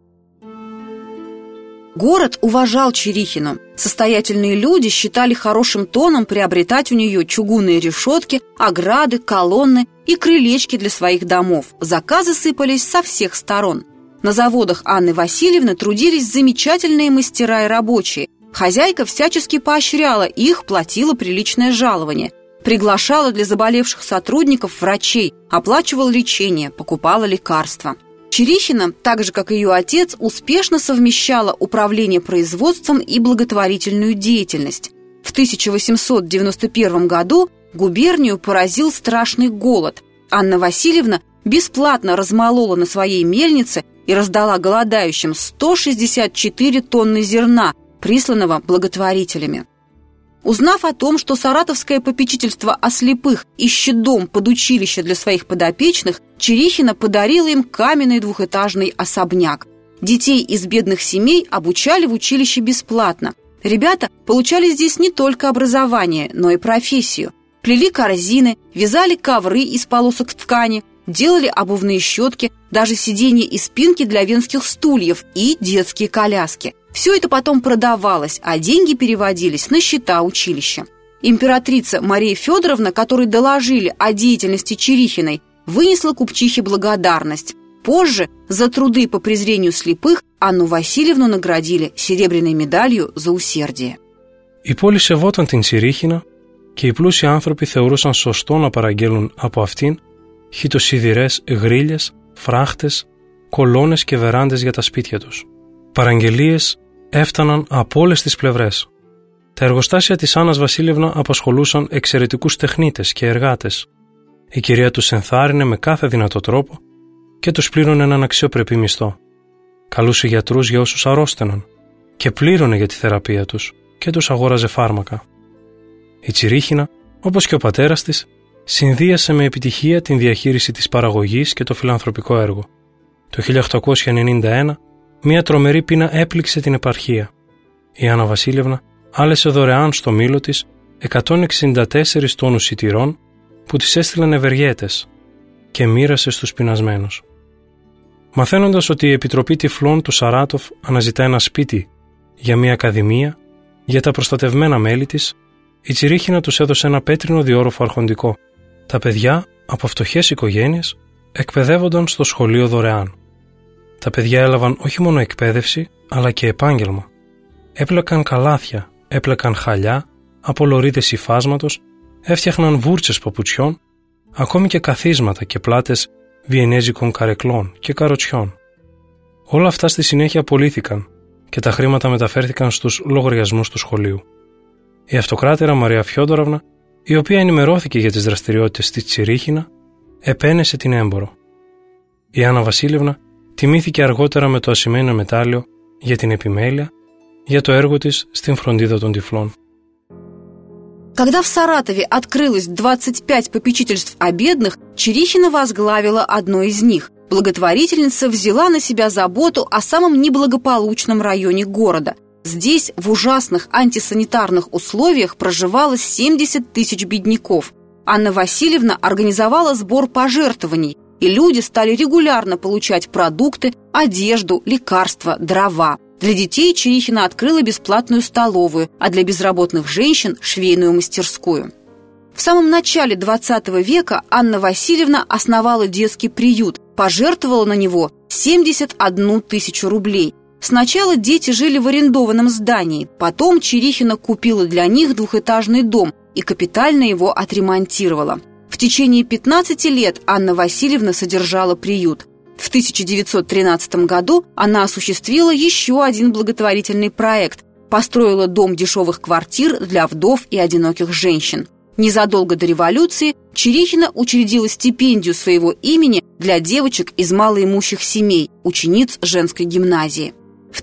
Город уважал Чирихину. Состоятельные люди считали хорошим тоном приобретать у нее чугунные решетки, ограды, колонны и крылечки для своих домов. Заказы сыпались со всех сторон. На заводах Анны Васильевны трудились замечательные мастера и рабочие. Хозяйка всячески поощряла их, платила приличное жалование. Приглашала для заболевших сотрудников врачей, оплачивала лечение, покупала лекарства. Чирихина, так же как и ее отец, успешно совмещала управление производством и благотворительную деятельность. В 1891 году губернию поразил страшный голод. Анна Васильевна бесплатно размолола на своей мельнице и раздала голодающим 164 тонны зерна, присланного благотворителями. Узнав о том, что саратовское попечительство о слепых ищет дом под училище для своих подопечных, Чирихина подарила им каменный 2-этажный особняк. Детей из бедных семей обучали в училище бесплатно. Ребята получали здесь не только образование, но и профессию. Плели корзины, вязали ковры из полосок ткани, делали обувные щетки, даже сиденья и спинки для венских стульев и детские коляски. Все это потом продавалось, а деньги переводились на счета училища. Императрица Мария Федоровна, которой доложили о деятельности Чирихиной, вынесла купчихе благодарность. Позже за труды по презрению слепых Анну Васильевну наградили серебряной медалью за усердие. Η πόλη σεβόταν την Τσιρίχινα και οι πλούσιοι άνθρωποι θεωρούσαν σωστό να παραγγέλνουν από αυτήν χιτοσιδηρές γρίλες, φράχτες, κολόνες και βεράντες για τα σπίτια τους. Παραγγελίες έφταναν από όλες τις πλευρές. Τα εργοστάσια της Άννας Βασίλειευνα απασχολούσαν εξαιρετικούς τεχνίτες και εργάτες. Η κυρία τους ενθάρρυνε με κάθε δυνατό τρόπο και τους πλήρωνε έναν αξιοπρεπή μισθό. Καλούσε γιατρούς για όσους αρρώστεναν και πλήρωνε για τη θεραπεία τους και τους αγόραζε φάρμακα. Η Τσιρίχινα, όπως και ο πατέρας της, συνδύασε με επιτυχία την διαχείριση της παραγωγής και το φιλανθρωπικό έργο. Το 1891 μια τρομερή πείνα έπληξε την επαρχία. Η Άννα Βασίλειευνα άλεσε δωρεάν στο μήλο της 164 τόνους σιτηρών που τις έστειλαν ευεργέτες και μοίρασε στους πεινασμένους. Μαθαίνοντας ότι η Επιτροπή Τυφλών του Σαράτοφ αναζητά ένα σπίτι για μια ακαδημία για τα προστατευμένα μέλη της, η Τσιρίχινα τους έδωσε ένα πέτρινο διόροφο αρχοντικό. Τα παιδιά από φτωχές οικογένειες εκπαιδεύονταν στο σχολείο δωρεάν. Τα παιδιά έλαβαν όχι μόνο εκπαίδευση, αλλά και επάγγελμα. Έπλεκαν καλάθια, έπλεκαν χαλιά, από λωρίδες υφάσματος, έφτιαχναν βούρτσες παπουτσιών, ακόμη και καθίσματα και πλάτες βιενέζικων καρεκλών και καροτσιών. Όλα αυτά στη συνέχεια απολύθηκαν και τα χρήματα μεταφέρθηκαν στους λογαριασμούς του σχολείου. Η αυτοκράτηρα Μαρία Φιόντοροβνα, η οποία ενημερώθηκε για τις δραστηριότητες της Τσιρίχινα, επένεσε την έμπορο. Η Άννα Βασίλευνα τιμήθηκε αργότερα με το ασημένιο μετάλλιο για την επιμέλεια για το έργο της στην φροντίδα των τυφλών. Когда в Саратове открылось 25 попечительств о бедных, Чирихина возглавила одно из них. Благотворительница взяла на себя заботу о самом неблагополучном районе города. Здесь в ужасных антисанитарных условиях проживало 70 тысяч бедняков. Анна Васильевна организовала сбор пожертвований, и люди стали регулярно получать продукты, одежду, лекарства, дрова. Для детей Чирихина открыла бесплатную столовую, а для безработных женщин – швейную мастерскую. В самом начале XX века Анна Васильевна основала детский приют, пожертвовала на него 71 тысячу рублей. Сначала дети жили в арендованном здании, потом Чирихина купила для них двухэтажный дом и капитально его отремонтировала. В течение 15 лет Анна Васильевна содержала приют. В 1913 году она осуществила еще один благотворительный проект – построила дом дешевых квартир для вдов и одиноких женщин. Незадолго до революции Чирихина учредила стипендию своего имени для девочек из малоимущих семей, учениц женской гимназии. В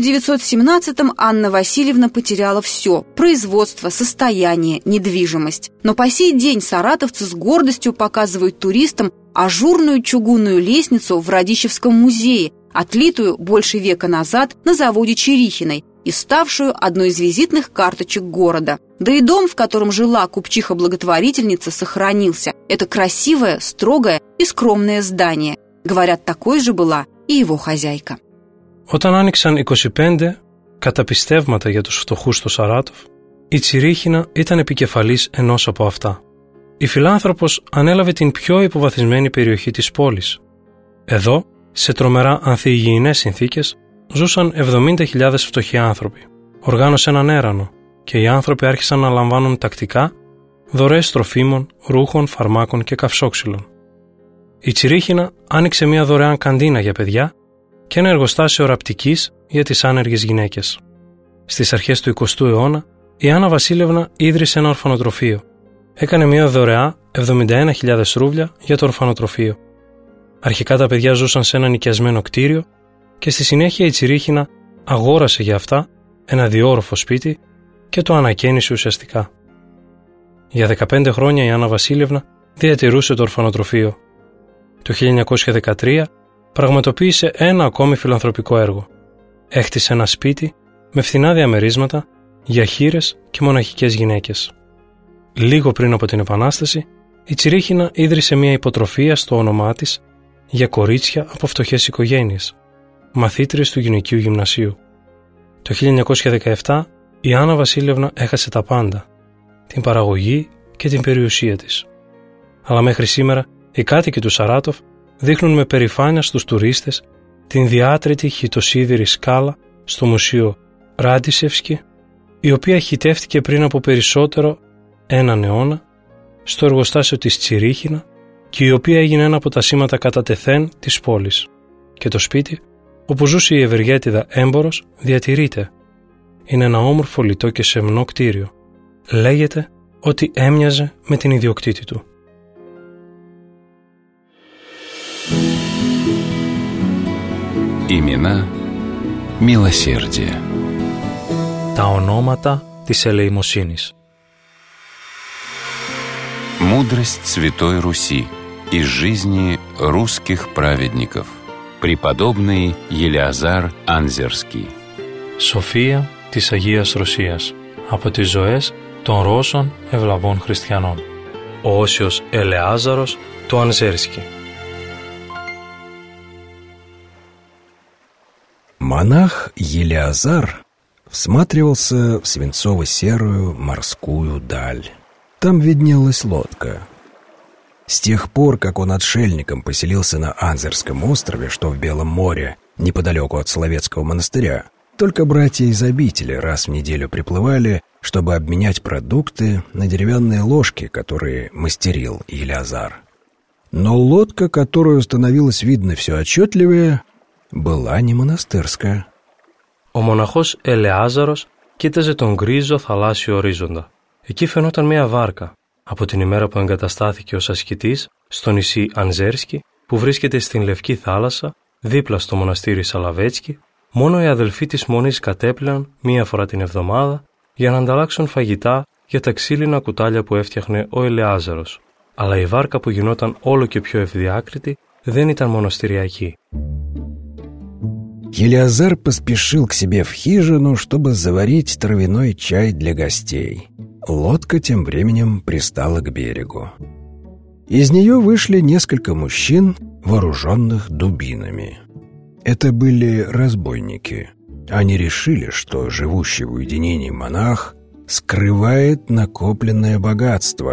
1917-м Анна Васильевна потеряла все – производство, состояние, недвижимость. Но по сей день саратовцы с гордостью показывают туристам ажурную чугунную лестницу в Радищевском музее, отлитую больше века назад на заводе Чирихиной и ставшую одной из визитных карточек города. Да и дом, в котором жила купчиха-благотворительница, сохранился. Это красивое, строгое и скромное здание. Говорят, такой же была и его хозяйка. Όταν άνοιξαν 25 καταπιστεύματα για τους φτωχούς στο Σαράτοφ, η Τσιρίχινα ήταν επικεφαλής ενός από αυτά. Η φιλάνθρωπος ανέλαβε την πιο υποβαθισμένη περιοχή της πόλης. Εδώ, σε τρομερά ανθιυγιεινές συνθήκες, ζούσαν 70.000 φτωχοί άνθρωποι. Οργάνωσε έναν έρανο και οι άνθρωποι άρχισαν να λαμβάνουν τακτικά δωρεές τροφίμων, ρούχων, φαρμάκων και καυσόξυλων. Η Τσιρίχινα άνοιξε μια δωρεάν καντίνα για παιδιά και ένα εργοστάσιο ραπτικής για τις άνεργες γυναίκες. Στις αρχές του 20ου αιώνα, η Άννα Βασίλευνα ίδρυσε ένα ορφανοτροφείο. Έκανε μια δωρεά 71.000 ρούβλια για το ορφανοτροφείο. Αρχικά τα παιδιά ζούσαν σε ένα νοικιασμένο κτίριο και στη συνέχεια η Τσιρίχινα αγόρασε για αυτά ένα διόροφο σπίτι και το ανακαίνισε ουσιαστικά. Για 15 χρόνια η Άννα Βασίλευνα διατηρούσε το ορφανοτροφείο. Το 1913 πραγματοποίησε ένα ακόμη φιλανθρωπικό έργο. Έχτισε ένα σπίτι με φθηνά διαμερίσματα για χήρες και μοναχικές γυναίκες. Λίγο πριν από την Επανάσταση, η Τσιρίχινα ίδρυσε μια υποτροφία στο όνομά της για κορίτσια από φτωχές οικογένειες, μαθήτριες του γυναικείου γυμνασίου. Το 1917 η Άννα Βασίλευνα έχασε τα πάντα, την παραγωγή και την περιουσία της. Αλλά μέχρι σήμερα οι κάτοικοι του Σαράτοφ δείχνουν με περηφάνεια στους τουρίστες την διάτρητη χιτοσίδηρη σκάλα στο μουσείο Ράντισεφσκι, η οποία χιτεύτηκε πριν από περισσότερο έναν αιώνα στο εργοστάσιο της Τσιρίχινα και η οποία έγινε ένα από τα σήματα κατά τεθέν της πόλης. Και το σπίτι, όπου ζούσε η ευεργέτιδα έμπορος, διατηρείται. Είναι ένα όμορφο λιτό και σεμνό κτίριο. Λέγεται ότι έμοιαζε με την ιδιοκτήτη του. Имена милосердия. Τα ονόματα της ελεημοσύνης. Мудрость Святой Руси из жизни русских праведников. Преподобный Елеазар Анзерский. Σοφία της Αγίας Ρωσίας. Από τις ζωές των Ρώσων ευλαβών χριστιανών. Ο Όσιος Ελεάζαρος του Ανζέρσκι. Монах Елеазар всматривался в свинцово-серую морскую даль. Там виднелась лодка. С тех пор, как он отшельником поселился на Анзерском острове, что в Белом море, неподалеку от Соловецкого монастыря, только братья из обители раз в неделю приплывали, чтобы обменять продукты на деревянные ложки, которые мастерил Елеазар. Но лодка, которую становилось видно все отчетливее, была не монастырская. Ο μοναχός Ελεάζαρος κοίταζε τον γκρίζο θαλάσσιο ορίζοντα. Εκεί φαινόταν μια βάρκα. Από την ημέρα που εγκαταστάθηκε ως ασκητής στο νησί Ανζέρσκι, που βρίσκεται στην Λευκή Θάλασσα, δίπλα στο μοναστήρι Σαλαβέτσκι, μόνο οι αδελφοί της Μονής κατέπλαιναν μία φορά την εβδομάδα για να ανταλλάξουν φαγητά για τα ξύλινα κουτάλια που έφτιαχνε ο Ελεάζαρος. Αλλά η βάρκα που γινόταν όλο και πιο ευδιάκριτη δεν ήταν μοναστηριακή. Елеазар поспешил к себе в хижину, чтобы заварить травяной чай для гостей. Лодка тем временем пристала к берегу. Из нее вышли несколько мужчин, вооруженных дубинами. Это были разбойники. Они решили, что живущий в уединении монах скрывает накопленное богатство.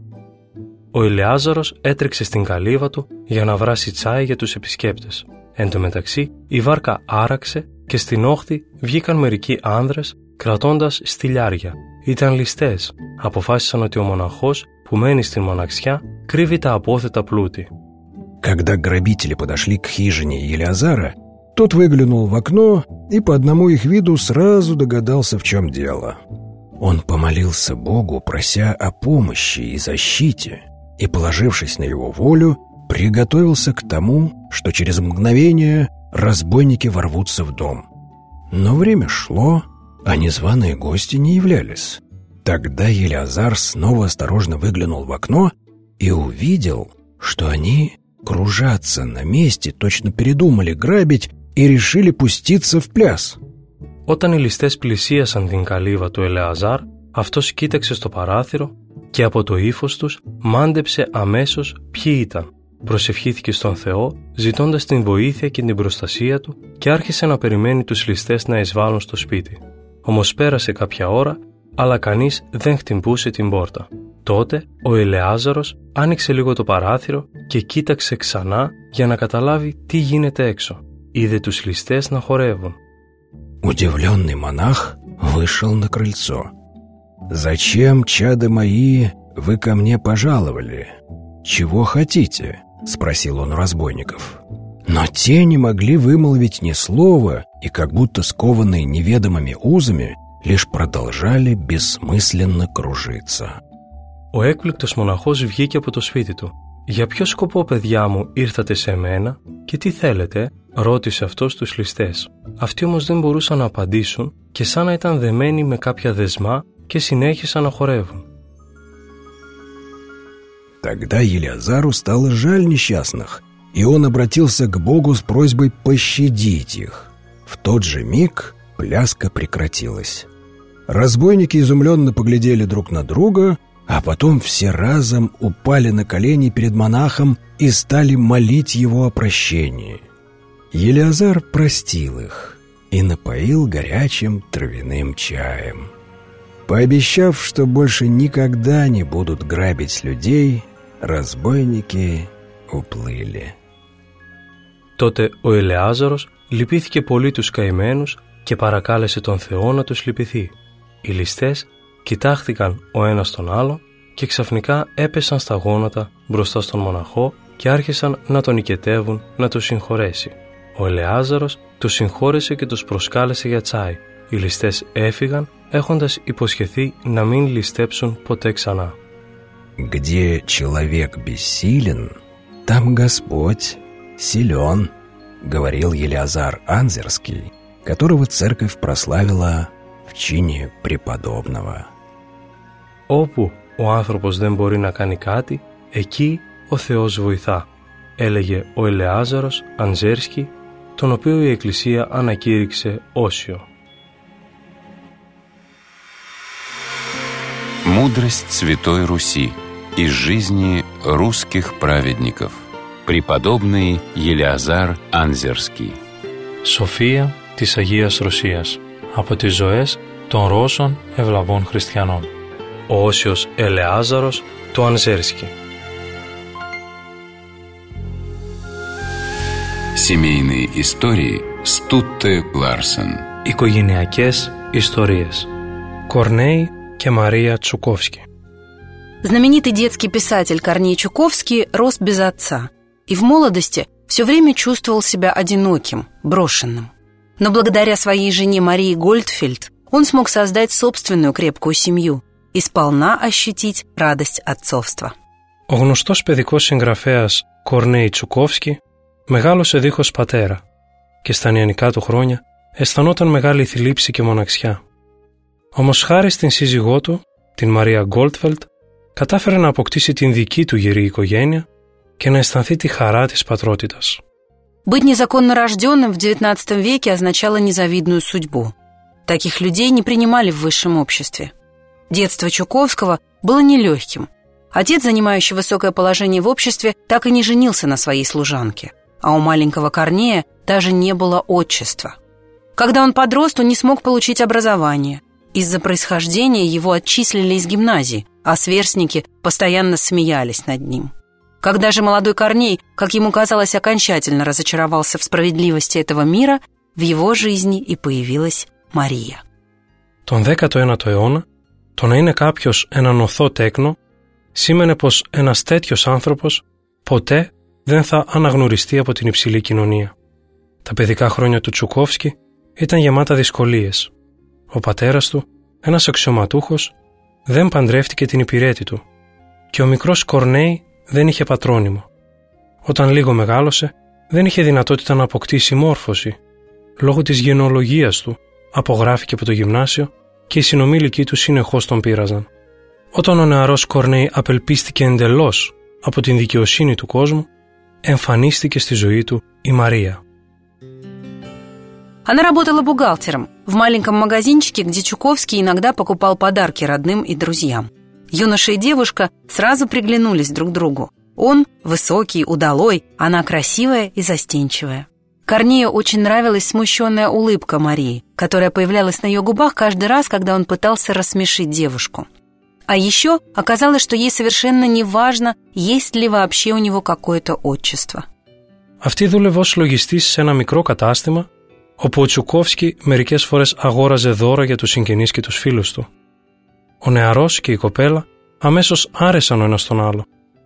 Ο Ελεάζαρος έτρεξε στην καλύβα του για να βράσει τσάι για τους επισκέπτες. Εν τω μεταξύ, η βάρκα άραξε και στην όχθη βγήκαν μερικοί άνδρες κρατώντας στυλιάρια. Ήταν ληστές. Αποφάσισαν ότι ο μοναχός που μένει στην μοναξιά κρύβει τα απόθετα πλούτη. Когда грабители подошли к хижине Елеазара, тот выглянул в окно и по одному их виду сразу догадался, в чем дело. Он помолился Богу, прося о помощи и защите, и, положившись на его волю, приготовился к тому, что через мгновение разбойники ворвутся в дом. Но время шло, а незваные гости не являлись. Тогда Елеазар снова осторожно выглянул в окно и увидел, что они кружатся на месте, точно передумали грабить и решили пуститься в пляс. Όταν οι ληστές πλησίασαν την καλύβα του Ελεαζάρ, αυτός κοίταξε στο παράθυρο και από το ύφος τους μάντεψε αμέσως ποιοι ήταν. Προσευχήθηκε στον Θεό, ζητώντας την βοήθεια και την προστασία του και άρχισε να περιμένει τους ληστές να εισβάλλουν στο σπίτι. Όμως πέρασε κάποια ώρα, αλλά κανείς δεν χτυπούσε την πόρτα. Τότε ο Ελεάζαρος άνοιξε λίγο το παράθυρο και κοίταξε ξανά για να καταλάβει τι γίνεται έξω. Είδε τους ληστές να χορεύουν. Удивленный монах вышел на крыльцо. «Зачем, чады мои, вы ко мне пожаловали? Чего хотите?» — спросил он у разбойников. Но те не могли вымолвить ни слова и, как будто скованные неведомыми узами, лишь продолжали бессмысленно кружиться. Ο έκπληκτος μοναχός βγήκε από το σπίτι του. «Για ποιο σκοπό, παιδιά μου, ήρθατε σε μένα και τι θέλετε?» ρώτησε αυτός τους ληστές. Αυτοί όμως δεν μπορούσαν να απαντήσουν και σαν να ήταν δεμένοι με κάποια δεσμά και συνέχισαν να χορεύουν. Тогда Елеазару стало жаль несчастных, и он обратился к Богу с просьбой пощадить их. В тот же миг пляска прекратилась. Разбойники изумленно поглядели друг на друга, а потом все разом упали на колени перед монахом и стали молить его о прощении. Елеазар простил их и напоил горячим травяным чаем. Пообещав, что больше никогда не будут грабить людей, разбойники уплыли. Τότε ο Ελεάζαρος λυπήθηκε πολύ τους καημένους και παρακάλεσε τον Θεό να τους λυπηθεί. Οι ληστές κοιτάχθηκαν ο ένας τον άλλο και ξαφνικά έπεσαν στα γόνατα μπροστά στον μοναχό και άρχισαν να τον οικετεύουν να τους συγχωρέσει. Ο Ελεάζαρος τους συγχώρεσε και τους προσκάλεσε για τσάι. Οι ληστές έφυγαν έχοντας υποσχεθεί να μην ληστέψουν ποτέ ξανά. «Где человек бессилен, там Господь силен», — говорил Елеазар Анзерский, которого церковь прославила в чине преподобного. Όπου ο άνθρωπος δεν μπορεί να κάνει κάτι, εκεί ο Θεός βοηθά, έλεγε ο Ελεάζαρος Ανζέρσκι, τον οποίο η Εκκλησία ανακήρυξε όσιο. Мудрость Святой Руси из жизни русских праведников. Преподобный Елеазар Анзерский. Σοφία της Αγίας Ρωσίας από τις ζωές των Ρώσων ευλαβών χριστιανών. Ο Όσιος Ελεάζαρος του Ανζέρσκι. Семейные истории Стутте Ларсен. Οικογενειακές ιστορίες. Κορνέι και Мария Чуковский. Знаменитый детский писатель Корней Чуковский рос без отца и в молодости все время чувствовал себя одиноким, брошенным. Но благодаря своей жене Марии Гольдфельд он смог создать собственную крепкую семью и сполна ощутить радость отцовства. Ο γνωστός παιδικός συγγραφέας Κορνέη Τσουκόφσκι μεγάλωσε δίχως πατέρα και στα νεανικά του χρόνια αισθανόταν μεγάλη θλίψη και μοναξιά. Όμως χάρη στην σύζυγό του, την Μαρία Γκόλτφελτ, κατάφερε να αποκτήσει την δική του γερή οικογένεια και να αισθανθεί τη χαρά της πατρότητας. Быть незаконно рожденным в XIX веке означало незавидную судьбу. Таких людей не принимали в высшем обществе. Детство Чуковского было нелегким. Отец, занимающий высокое положение в обществе, так и не женился на своей служанке. А у маленького Корнея даже не было отчества. Когда он подрос, то не смог получить образование. Из-за происхождения его отчислили из гимназии, а сверстники постоянно смеялись над ним. Когда же молодой Корней, как ему казалось, окончательно разочаровался в справедливости этого мира, в его жизни и появилась Μαρία. Τον 19ο αιώνα, το να είναι κάποιος ένα νοθό τέκνο σήμαινε πως ένας τέτοιος άνθρωπος ποτέ δεν θα αναγνωριστεί από την υψηλή κοινωνία. Τα παιδικά χρόνια του Τσουκόφσκι ήταν γεμάτα δυσκολίες. Ο πατέρας του, ένας αξιωματούχος, δεν παντρεύτηκε την υπηρέτη του και ο μικρός Κορνέη δεν είχε πατρόνυμο. Όταν λίγο μεγάλωσε, δεν είχε δυνατότητα να αποκτήσει μόρφωση. Λόγω της γενεολογίας του, απογράφηκε από το γυμνάσιο και οι συνομήλικοι του συνεχώς τον πείραζαν. Όταν ο νεαρός Κορνέη απελπίστηκε εντελώς από την δικαιοσύνη του κόσμου, εμφανίστηκε στη ζωή του η Μαρία. Она работала бухгалтером в маленьком магазинчике, где Чуковский иногда покупал подарки родным и друзьям. Юноша и девушка сразу приглянулись друг другу. Он высокий, удалой, она красивая и застенчивая. Корнею очень нравилась смущенная улыбка Марии, которая появлялась на ее губах каждый раз, когда он пытался рассмешить девушку. А еще оказалось, что ей совершенно не важно, есть ли вообще у него какое-то отчество. Αυτή δούλευε ως λογιστής σε ένα μικρό κατάστημα, όπου ο Τσουκόφσκι μερικές φορές αγόραζε δώρα για τους συγγενείς και τους φίλους του. Ο νεαρός και η κοπέλα αμέσως άρεσαν ο ένας τον άλλο.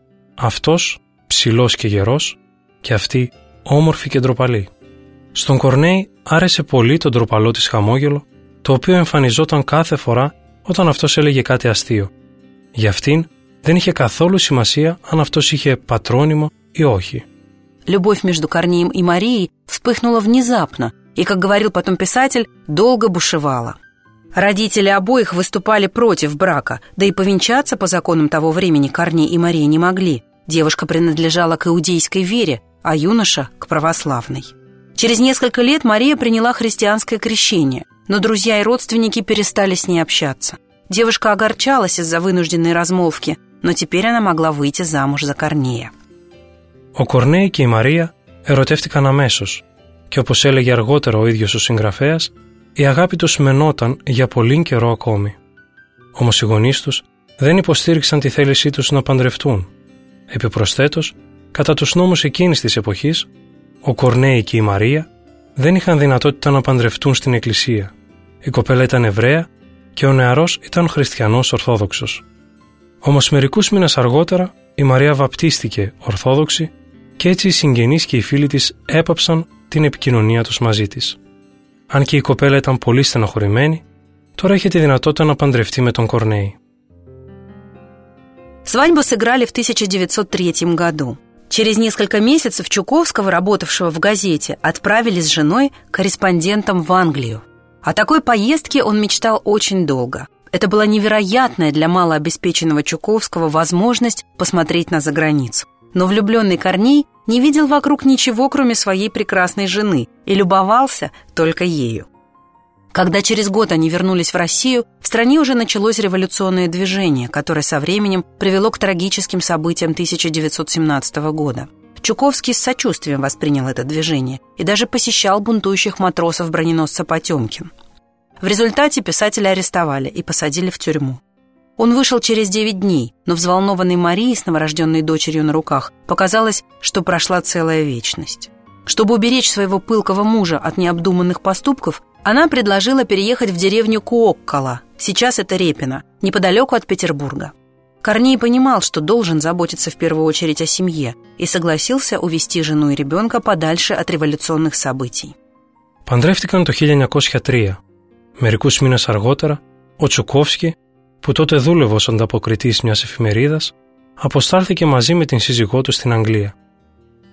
Αυτός ψηλός και γερός και αυτή όμορφη και ντροπαλή. Στον Κορνέη άρεσε πολύ το ντροπαλό της χαμόγελο, το οποίο εμφανιζόταν κάθε φορά όταν αυτός έλεγε κάτι αστείο. Για αυτήν δεν είχε καθόλου σημασία αν αυτός είχε πατρόνυμο ή όχι. Любовь между Корнеем и Марией вспыхнула внезапно и, как говорил потом писатель, долго бушевала. Родители обоих выступали против брака, да и повенчаться по законам того времени Корней и Мария не могли. Девушка принадлежала к иудейской вере, а юноша – к православной. Через несколько лет Мария приняла христианское крещение, но друзья и родственники перестали с ней общаться. Девушка огорчалась из-за вынужденной размолвки, но теперь она могла выйти замуж за Корнея. Ο Κορνέη και η Μαρία ερωτεύτηκαν αμέσως και όπως έλεγε αργότερα ο ίδιος ο συγγραφέας, η αγάπη τους μενόταν για πολύ καιρό ακόμη. Όμως οι γονείς τους δεν υποστήριξαν τη θέλησή τους να παντρευτούν. Επιπροσθέτως, κατά τους νόμους εκείνης της εποχής, ο Κορνέη και η Μαρία δεν είχαν δυνατότητα να παντρευτούν στην εκκλησία. Η κοπέλα ήταν Εβραία και ο νεαρός ήταν χριστιανός Ορθόδοξος. Όμως μερικούς μήνες αργότερα η Μαρία βαπτίστηκε Ορθόδοξη και έτσι οι συγγενείς και οι φίλοι της έπαψαν την επικοινωνία τους μαζί της. Αν και η κοπέλα ήταν πολύ στενοχωρημένη, τώρα είχε τη δυνατότητα να παντρευτεί με τον Κορνέη. Свадьбу сыграли в 1903 году. Через несколько месяцев Чуковского, работавшего в газете, отправили с женой корреспондентом в Англию. О такой поездке он мечтал очень долго. Это была невероятная для малообеспеченного Чуковского возможность посмотреть на заграницу. Но влюбленный Корней не видел вокруг ничего, кроме своей прекрасной жены, и любовался только ею. Когда через год они вернулись в Россию, в стране уже началось революционное движение, которое со временем привело к трагическим событиям 1917 года. Чуковский с сочувствием воспринял это движение и даже посещал бунтующих матросов броненосца «Потемкин». В результате писателя арестовали и посадили в тюрьму. Он вышел через 9 дней, но взволнованной Марии с новорожденной дочерью на руках показалось, что прошла целая вечность. Чтобы уберечь своего пылкого мужа от необдуманных поступков, она предложила переехать в деревню Куоккола, сейчас это Репино, неподалеку от Петербурга. Корней понимал, что должен заботиться в первую очередь о семье, и согласился увести жену и ребенка подальше от революционных событий. Παντρεύτηκαν το 1903. Μερικούς μήνες αργότερα, ο Τσουκόφσκι, που τότε δούλευε ως ανταποκριτής μιας εφημερίδας, αποστάλθηκε μαζί με την σύζυγό του στην Αγγλία.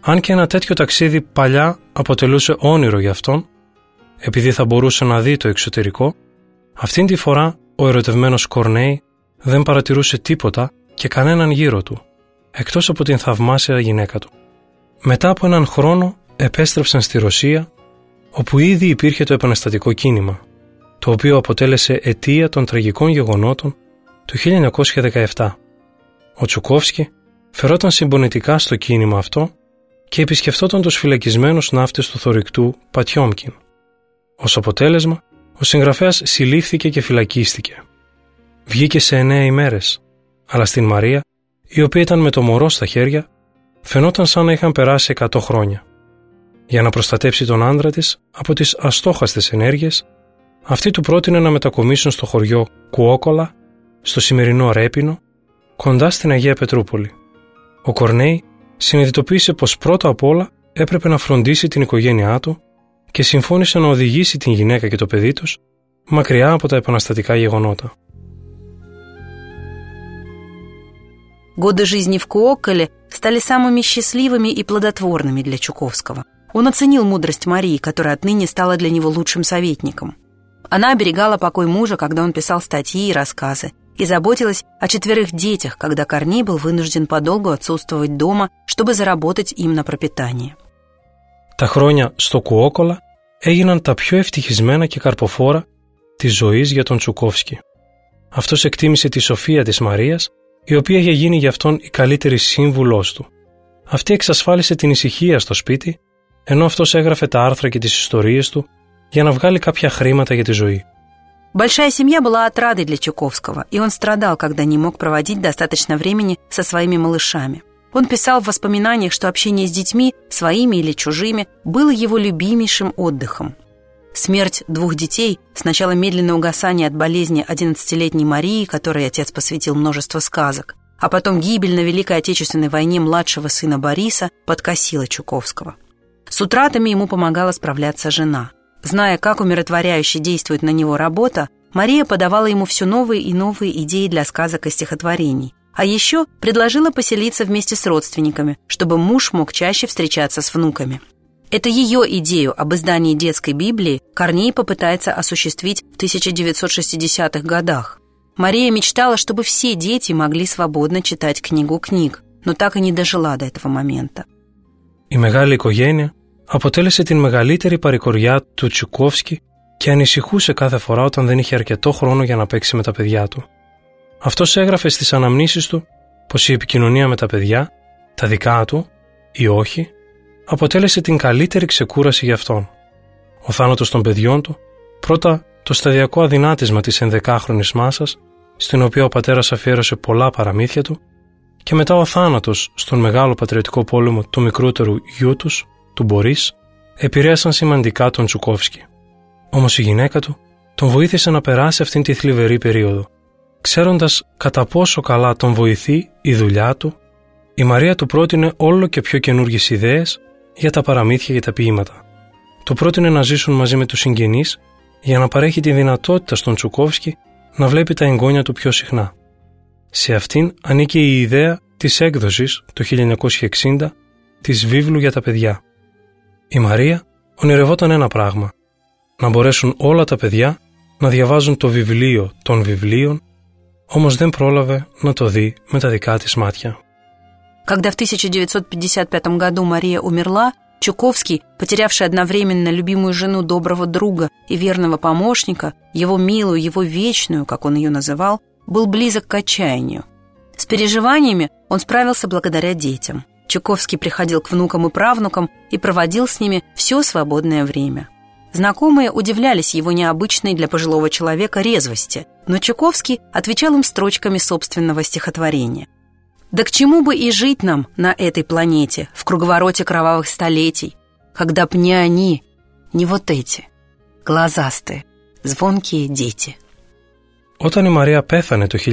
Αν και ένα τέτοιο ταξίδι παλιά αποτελούσε όνειρο για αυτόν, επειδή θα μπορούσε να δει το εξωτερικό, αυτήν τη φορά ο ερωτευμένος Κορνέη δεν παρατηρούσε τίποτα και κανέναν γύρω του, εκτός από την θαυμάσια γυναίκα του. Μετά από έναν χρόνο επέστρεψαν στη Ρωσία, όπου ήδη υπήρχε το επαναστατικό κίνημα, το οποίο αποτέλεσε αιτία των τραγικών γεγονότων του 1917. Ο Τσουκόφσκι φερόταν συμπονητικά στο κίνημα αυτό και επισκεφτόταν τους φυλακισμένους ναύτες του θωρηκτού Πατιόμκιν. Ως αποτέλεσμα, ο συγγραφέας συλλήφθηκε και φυλακίστηκε. Βγήκε σε 9 ημέρες, αλλά στην Μαρία, η οποία ήταν με το μωρό στα χέρια, φαινόταν σαν να είχαν περάσει 100 χρόνια. Για να προστατέψει τον άντρα της από τις αστόχαστες ενέργειες, αυτή του πρότεινε να μετακομίσουν στο χωριό Κουόκολα, στο σημερινό Ρέπινο, κοντά στην Αγία Πετρούπολη. Ο Κορνέη συνειδητοποίησε πως πρώτα απ' όλα έπρεπε να φροντίσει την οικογένειά του και συμφώνησε να οδηγήσει την γυναίκα και το παιδί τους μακριά από τα επαναστατικά γεγονότα. Годы жизни в Куокколе стали самыми счастливыми и плодотворными для Чуковского. Он оценил мудрость Марии, которая отныне стала для него лучшим советником. Она оберегала покой мужа, когда он писал статьи и рассказы, и заботилась о 4 детях, когда Корней был вынужден подолгу отсутствовать дома, чтобы заработать им на пропитание. Τα χρόνια στο Κουόκολα έγιναν τα πιο ευτυχισμένα και καρποφόρα της ζωής για τον Τσουκόφσκι. Αυτός εκτίμησε τη σοφία της Μαρίας, η οποία είχε γίνει για αυτόν η καλύτερη σύμβουλός του. Αυτή εξασφάλισε την ησυχία στο σπίτι, ενώ αυτός έγραφε τα άρθρα και τις ιστορίες του για να βγάλει κάποια χρήματα για τη ζωή. Большая семья была отрадой для Чуковского, и он страдал, когда не мог проводить достаточно времени со своими малышами. Он писал в воспоминаниях, что общение с детьми, своими или чужими, было его любимейшим отдыхом. Смерть 2 детей, сначала медленное угасание от болезни 11-летней Марии, которой отец посвятил множество сказок, а потом гибель на Великой Отечественной войне младшего сына Бориса подкосила Чуковского. С утратами ему помогала справляться жена. Зная, как умиротворяюще действует на него работа, Мария подавала ему все новые и новые идеи для сказок и стихотворений. А еще предложила поселиться вместе с родственниками, чтобы муж мог чаще встречаться с внуками. Эту ее идею об издании детской Библии Корней попытается осуществить в 1960-х годах. Мария мечтала, чтобы все дети могли свободно читать книгу книг, но так и не дожила до этого момента. Η μεγάλη οικογένεια αποτέλεσε την μεγαλύτερη παροικοριά του Τσουκόφσκι και ανησυχούσε κάθε φορά όταν δεν είχε αρκετό χρόνο για να παίξει με τα παιδιά του. Αυτός έγραφε στις αναμνήσεις του πως η επικοινωνία με τα παιδιά, τα δικά του ή όχι, αποτέλεσε την καλύτερη ξεκούραση για αυτόν. Ο θάνατος των παιδιών του, πρώτα το σταδιακό αδυνάτισμα της 11χρονης μάσας, στην οποία ο πατέρας αφιέρωσε πολλά παραμύθια του, και μετά ο θάνατος στον μεγάλο πατριωτικό πόλεμο του μικρότερου γιού τους, του Μπορίς, επηρέασαν σημαντικά τον Τσουκόφσκι. Όμως η γυναίκα του τον βοήθησε να περάσει αυτήν τη θλιβερή περίοδο. Ξέροντας κατά πόσο καλά τον βοηθεί η δουλειά του, η Μαρία του πρότεινε όλο και πιο καινούργιες ιδέες για τα παραμύθια και τα ποίηματα. Του πρότεινε να ζήσουν μαζί με τους συγγενείς για να παρέχει τη δυνατότητα στον Τσουκόφσκι να βλέπει τα εγγόνια του πιο συχνά. Σε αυτήν ανήκε η ιδέα της έκδοσης το 1960 της βίβλου για τα παιδιά. Η Μαρία ονειρευόταν ένα πράγμα: να μπορέσουν όλα τα παιδιά να διαβάζουν το βιβλίο των βιβλίων, όμως δεν πρόλαβε να το δει με τα δικά της μάτια. Когда в 1955 году Мария умерла, Чуковский, потерявший одновременно любимую жену, доброго друга и верного помощника, его милую, его вечную, как он ее называл, был близок к отчаянию. С переживаниями он справился благодаря детям. Чуковский приходил к внукам и правнукам и проводил с ними все свободное время. Знакомые удивлялись его необычной для пожилого человека резвости, но Чуковский отвечал им строчками собственного стихотворения. «Да к чему бы и жить нам на этой планете, в круговороте кровавых столетий, когда б не они, не вот эти, глазастые, звонкие дети». Όταν η Μαρία πέθανε το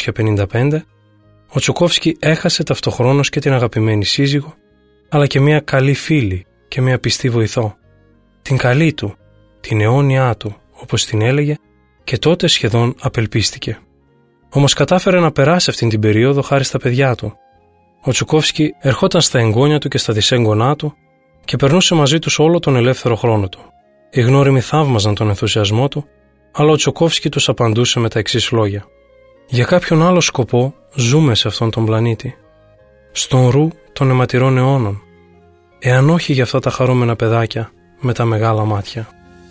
1955, ο Τσουκόφσκι έχασε ταυτοχρόνως και την αγαπημένη σύζυγο, αλλά και μια καλή φίλη και μια πιστή βοηθό. Την καλή του, την αιώνιά του, όπως την έλεγε, και τότε σχεδόν απελπίστηκε. Όμως κατάφερε να περάσει αυτήν την περίοδο χάρη στα παιδιά του. Ο Τσουκόφσκι ερχόταν στα εγγόνια του και στα δισέγγονά του και περνούσε μαζί τους όλο τον ελεύθερο χρόνο του. Οι γνώριμοι θαύμαζαν τον ενθουσιασμό του, αλλά ο Τσουκόφσκι τους απαντούσε με τα εξής λόγια. «Για κάποιον άλλο σκοπό ζούμε σε αυτόν τον πλανήτη. Στον ρου των αιματηρών αιώνων. Εάν όχι για αυτά τα χαρούμενα παιδάκια με τα μεγάλα μάτια».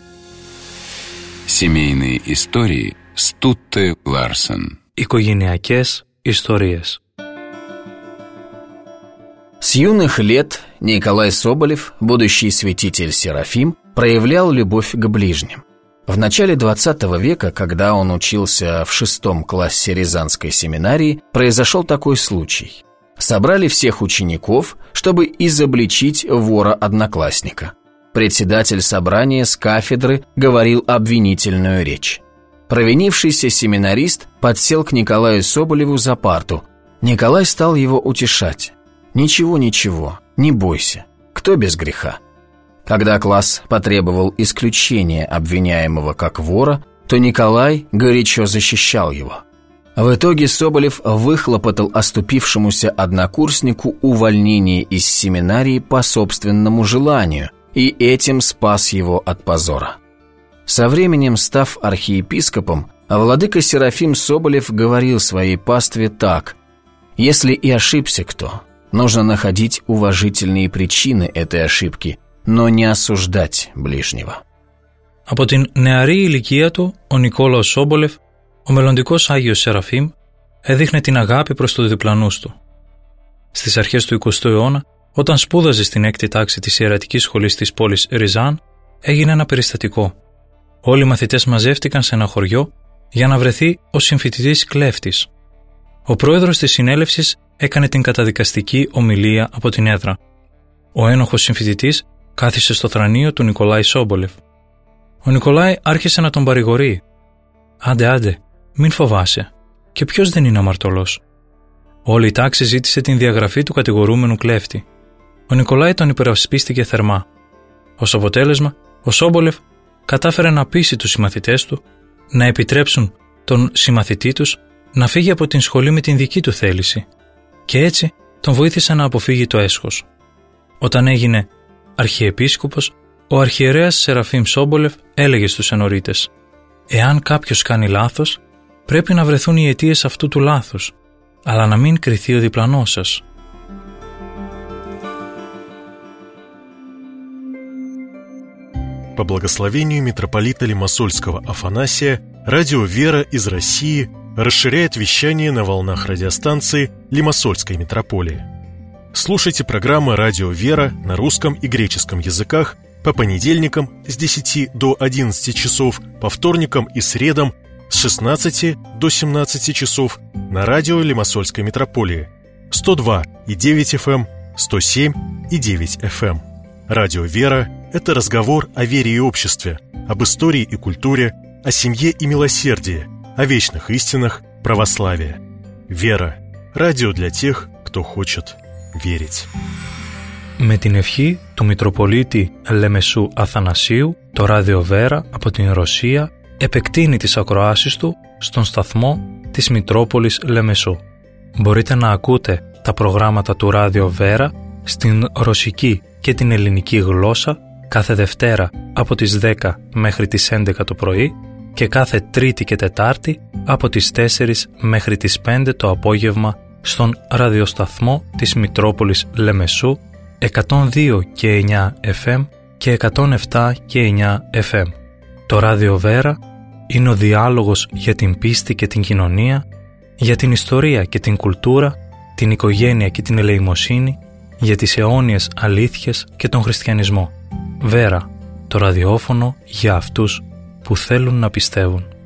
Семейные истории с Тутте Ларсен. Οικογενειακές ιστορίες. С юных лет Николай Соболев, будущий святитель Серафим, проявлял любовь к ближним. В начале XX века, когда он учился в 6 классе Рязанской семинарии, произошел такой случай. Собрали всех учеников, чтобы изобличить вора-одноклассника. Председатель собрания с кафедры говорил обвинительную речь. Провинившийся семинарист подсел к Николаю Соболеву за парту. Николай стал его утешать. «Ничего, ничего, не бойся. Кто без греха?» Когда класс потребовал исключения обвиняемого как вора, то Николай горячо защищал его. В итоге Соболев выхлопотал оступившемуся однокурснику увольнение из семинарии по собственному желанию и этим спас его от позора. Со временем, став архиепископом, владыка Серафим Соболев говорил своей пастве так: «Если и ошибся кто, нужно находить уважительные причины этой ошибки, но не осуждать ближнего». Από την νεαρή ηλικία του, ο Νικόλαος Σόμπολεφ, ο μελλοντικός Άγιος Σεραφείμ, έδειχνε την αγάπη προς τους διπλανούς του. Στις αρχές του 20ου αιώνα, όταν σπούδαζε στην 6η τάξη της ιερατικής σχολής της πόλης Ριζάν, έγινε ένα περιστατικό. Όλοι οι μαθητές μαζεύτηκαν σε ένα χωριό για να βρεθεί ο συμφοιτητής κλέφτης. Ο πρόεδρος της συνέλευσης έκανε την καταδικαστική ομιλία από την έδρα. Ο ένοχος συμφοιτητής κάθισε στο θρανείο του Νικολάη Σόμπολεφ. Ο Νικολάη άρχισε να τον παρηγορεί. «Άντε, μην φοβάσαι. Και ποιος δεν είναι αμαρτωλός?» Όλη η τάξη ζήτησε την διαγραφή του κατηγορούμενου κλέφτη. Ο Νικολάη τον υπερασπίστηκε θερμά. Ως αποτέλεσμα, ο Σόμπολεφ κατάφερε να πείσει τους συμμαθητές του να επιτρέψουν τον συμμαθητή τους να φύγει από την σχολή με την δική του θέληση και έτσι τον βοήθησε να αποφύγει το έσχος. Όταν έγινε αρχιεπίσκοπος, ο αρχιερέας Σεραφείμ Σόμπολεφ έλεγε στους ενορίτες: «Εάν κάποιος κάνει λάθος, πρέπει να βρεθούν οι αιτίες αυτού του λάθους, αλλά να μην κριθεί ο διπλανός σας». По благословению митрополита Лимассольского Афанасия, радио «Вера» из России расширяет вещание на волнах радиостанции Лимассольской митрополии. Слушайте программы «Радио «Вера» на русском и греческом языках по понедельникам с 10 до 11 часов, по вторникам и средам с 16 до 17 часов на радио Лимассольской митрополии 102,9 FM, 107,9 FM. Радио «Вера» — это разговор о вере и обществе, об истории и культуре, о семье и милосердии, о вечных истинах православия. «Вера» — радио для тех, кто хочет верить. Με την ευχή του Μητροπολίτη Λεμεσού Αθανασίου, το ράδιο Βέρα από την Ρωσία επεκτείνει τις ακροάσεις του στον σταθμό της Μητρόπολης Λεμεσού. Μπορείτε να ακούτε τα προγράμματα του ράδιο Βέρα στην ρωσική και την ελληνική γλώσσα κάθε Δευτέρα από τις 10 μέχρι τις 11 το πρωί και κάθε Τρίτη και Τετάρτη από τις 4 μέχρι τις 5 το απόγευμα στον ραδιοσταθμό της Μητρόπολης Λεμεσού 102 και 9 FM και 107 και 9 FM. Το ράδιο Βέρα είναι ο διάλογος για την πίστη και την κοινωνία, για την ιστορία και την κουλτούρα, την οικογένεια και την ελεημοσύνη, για τις αιώνιες αλήθειες και τον χριστιανισμό. Βέρα, το ραδιόφωνο για αυτούς που θέλουν να πιστεύουν.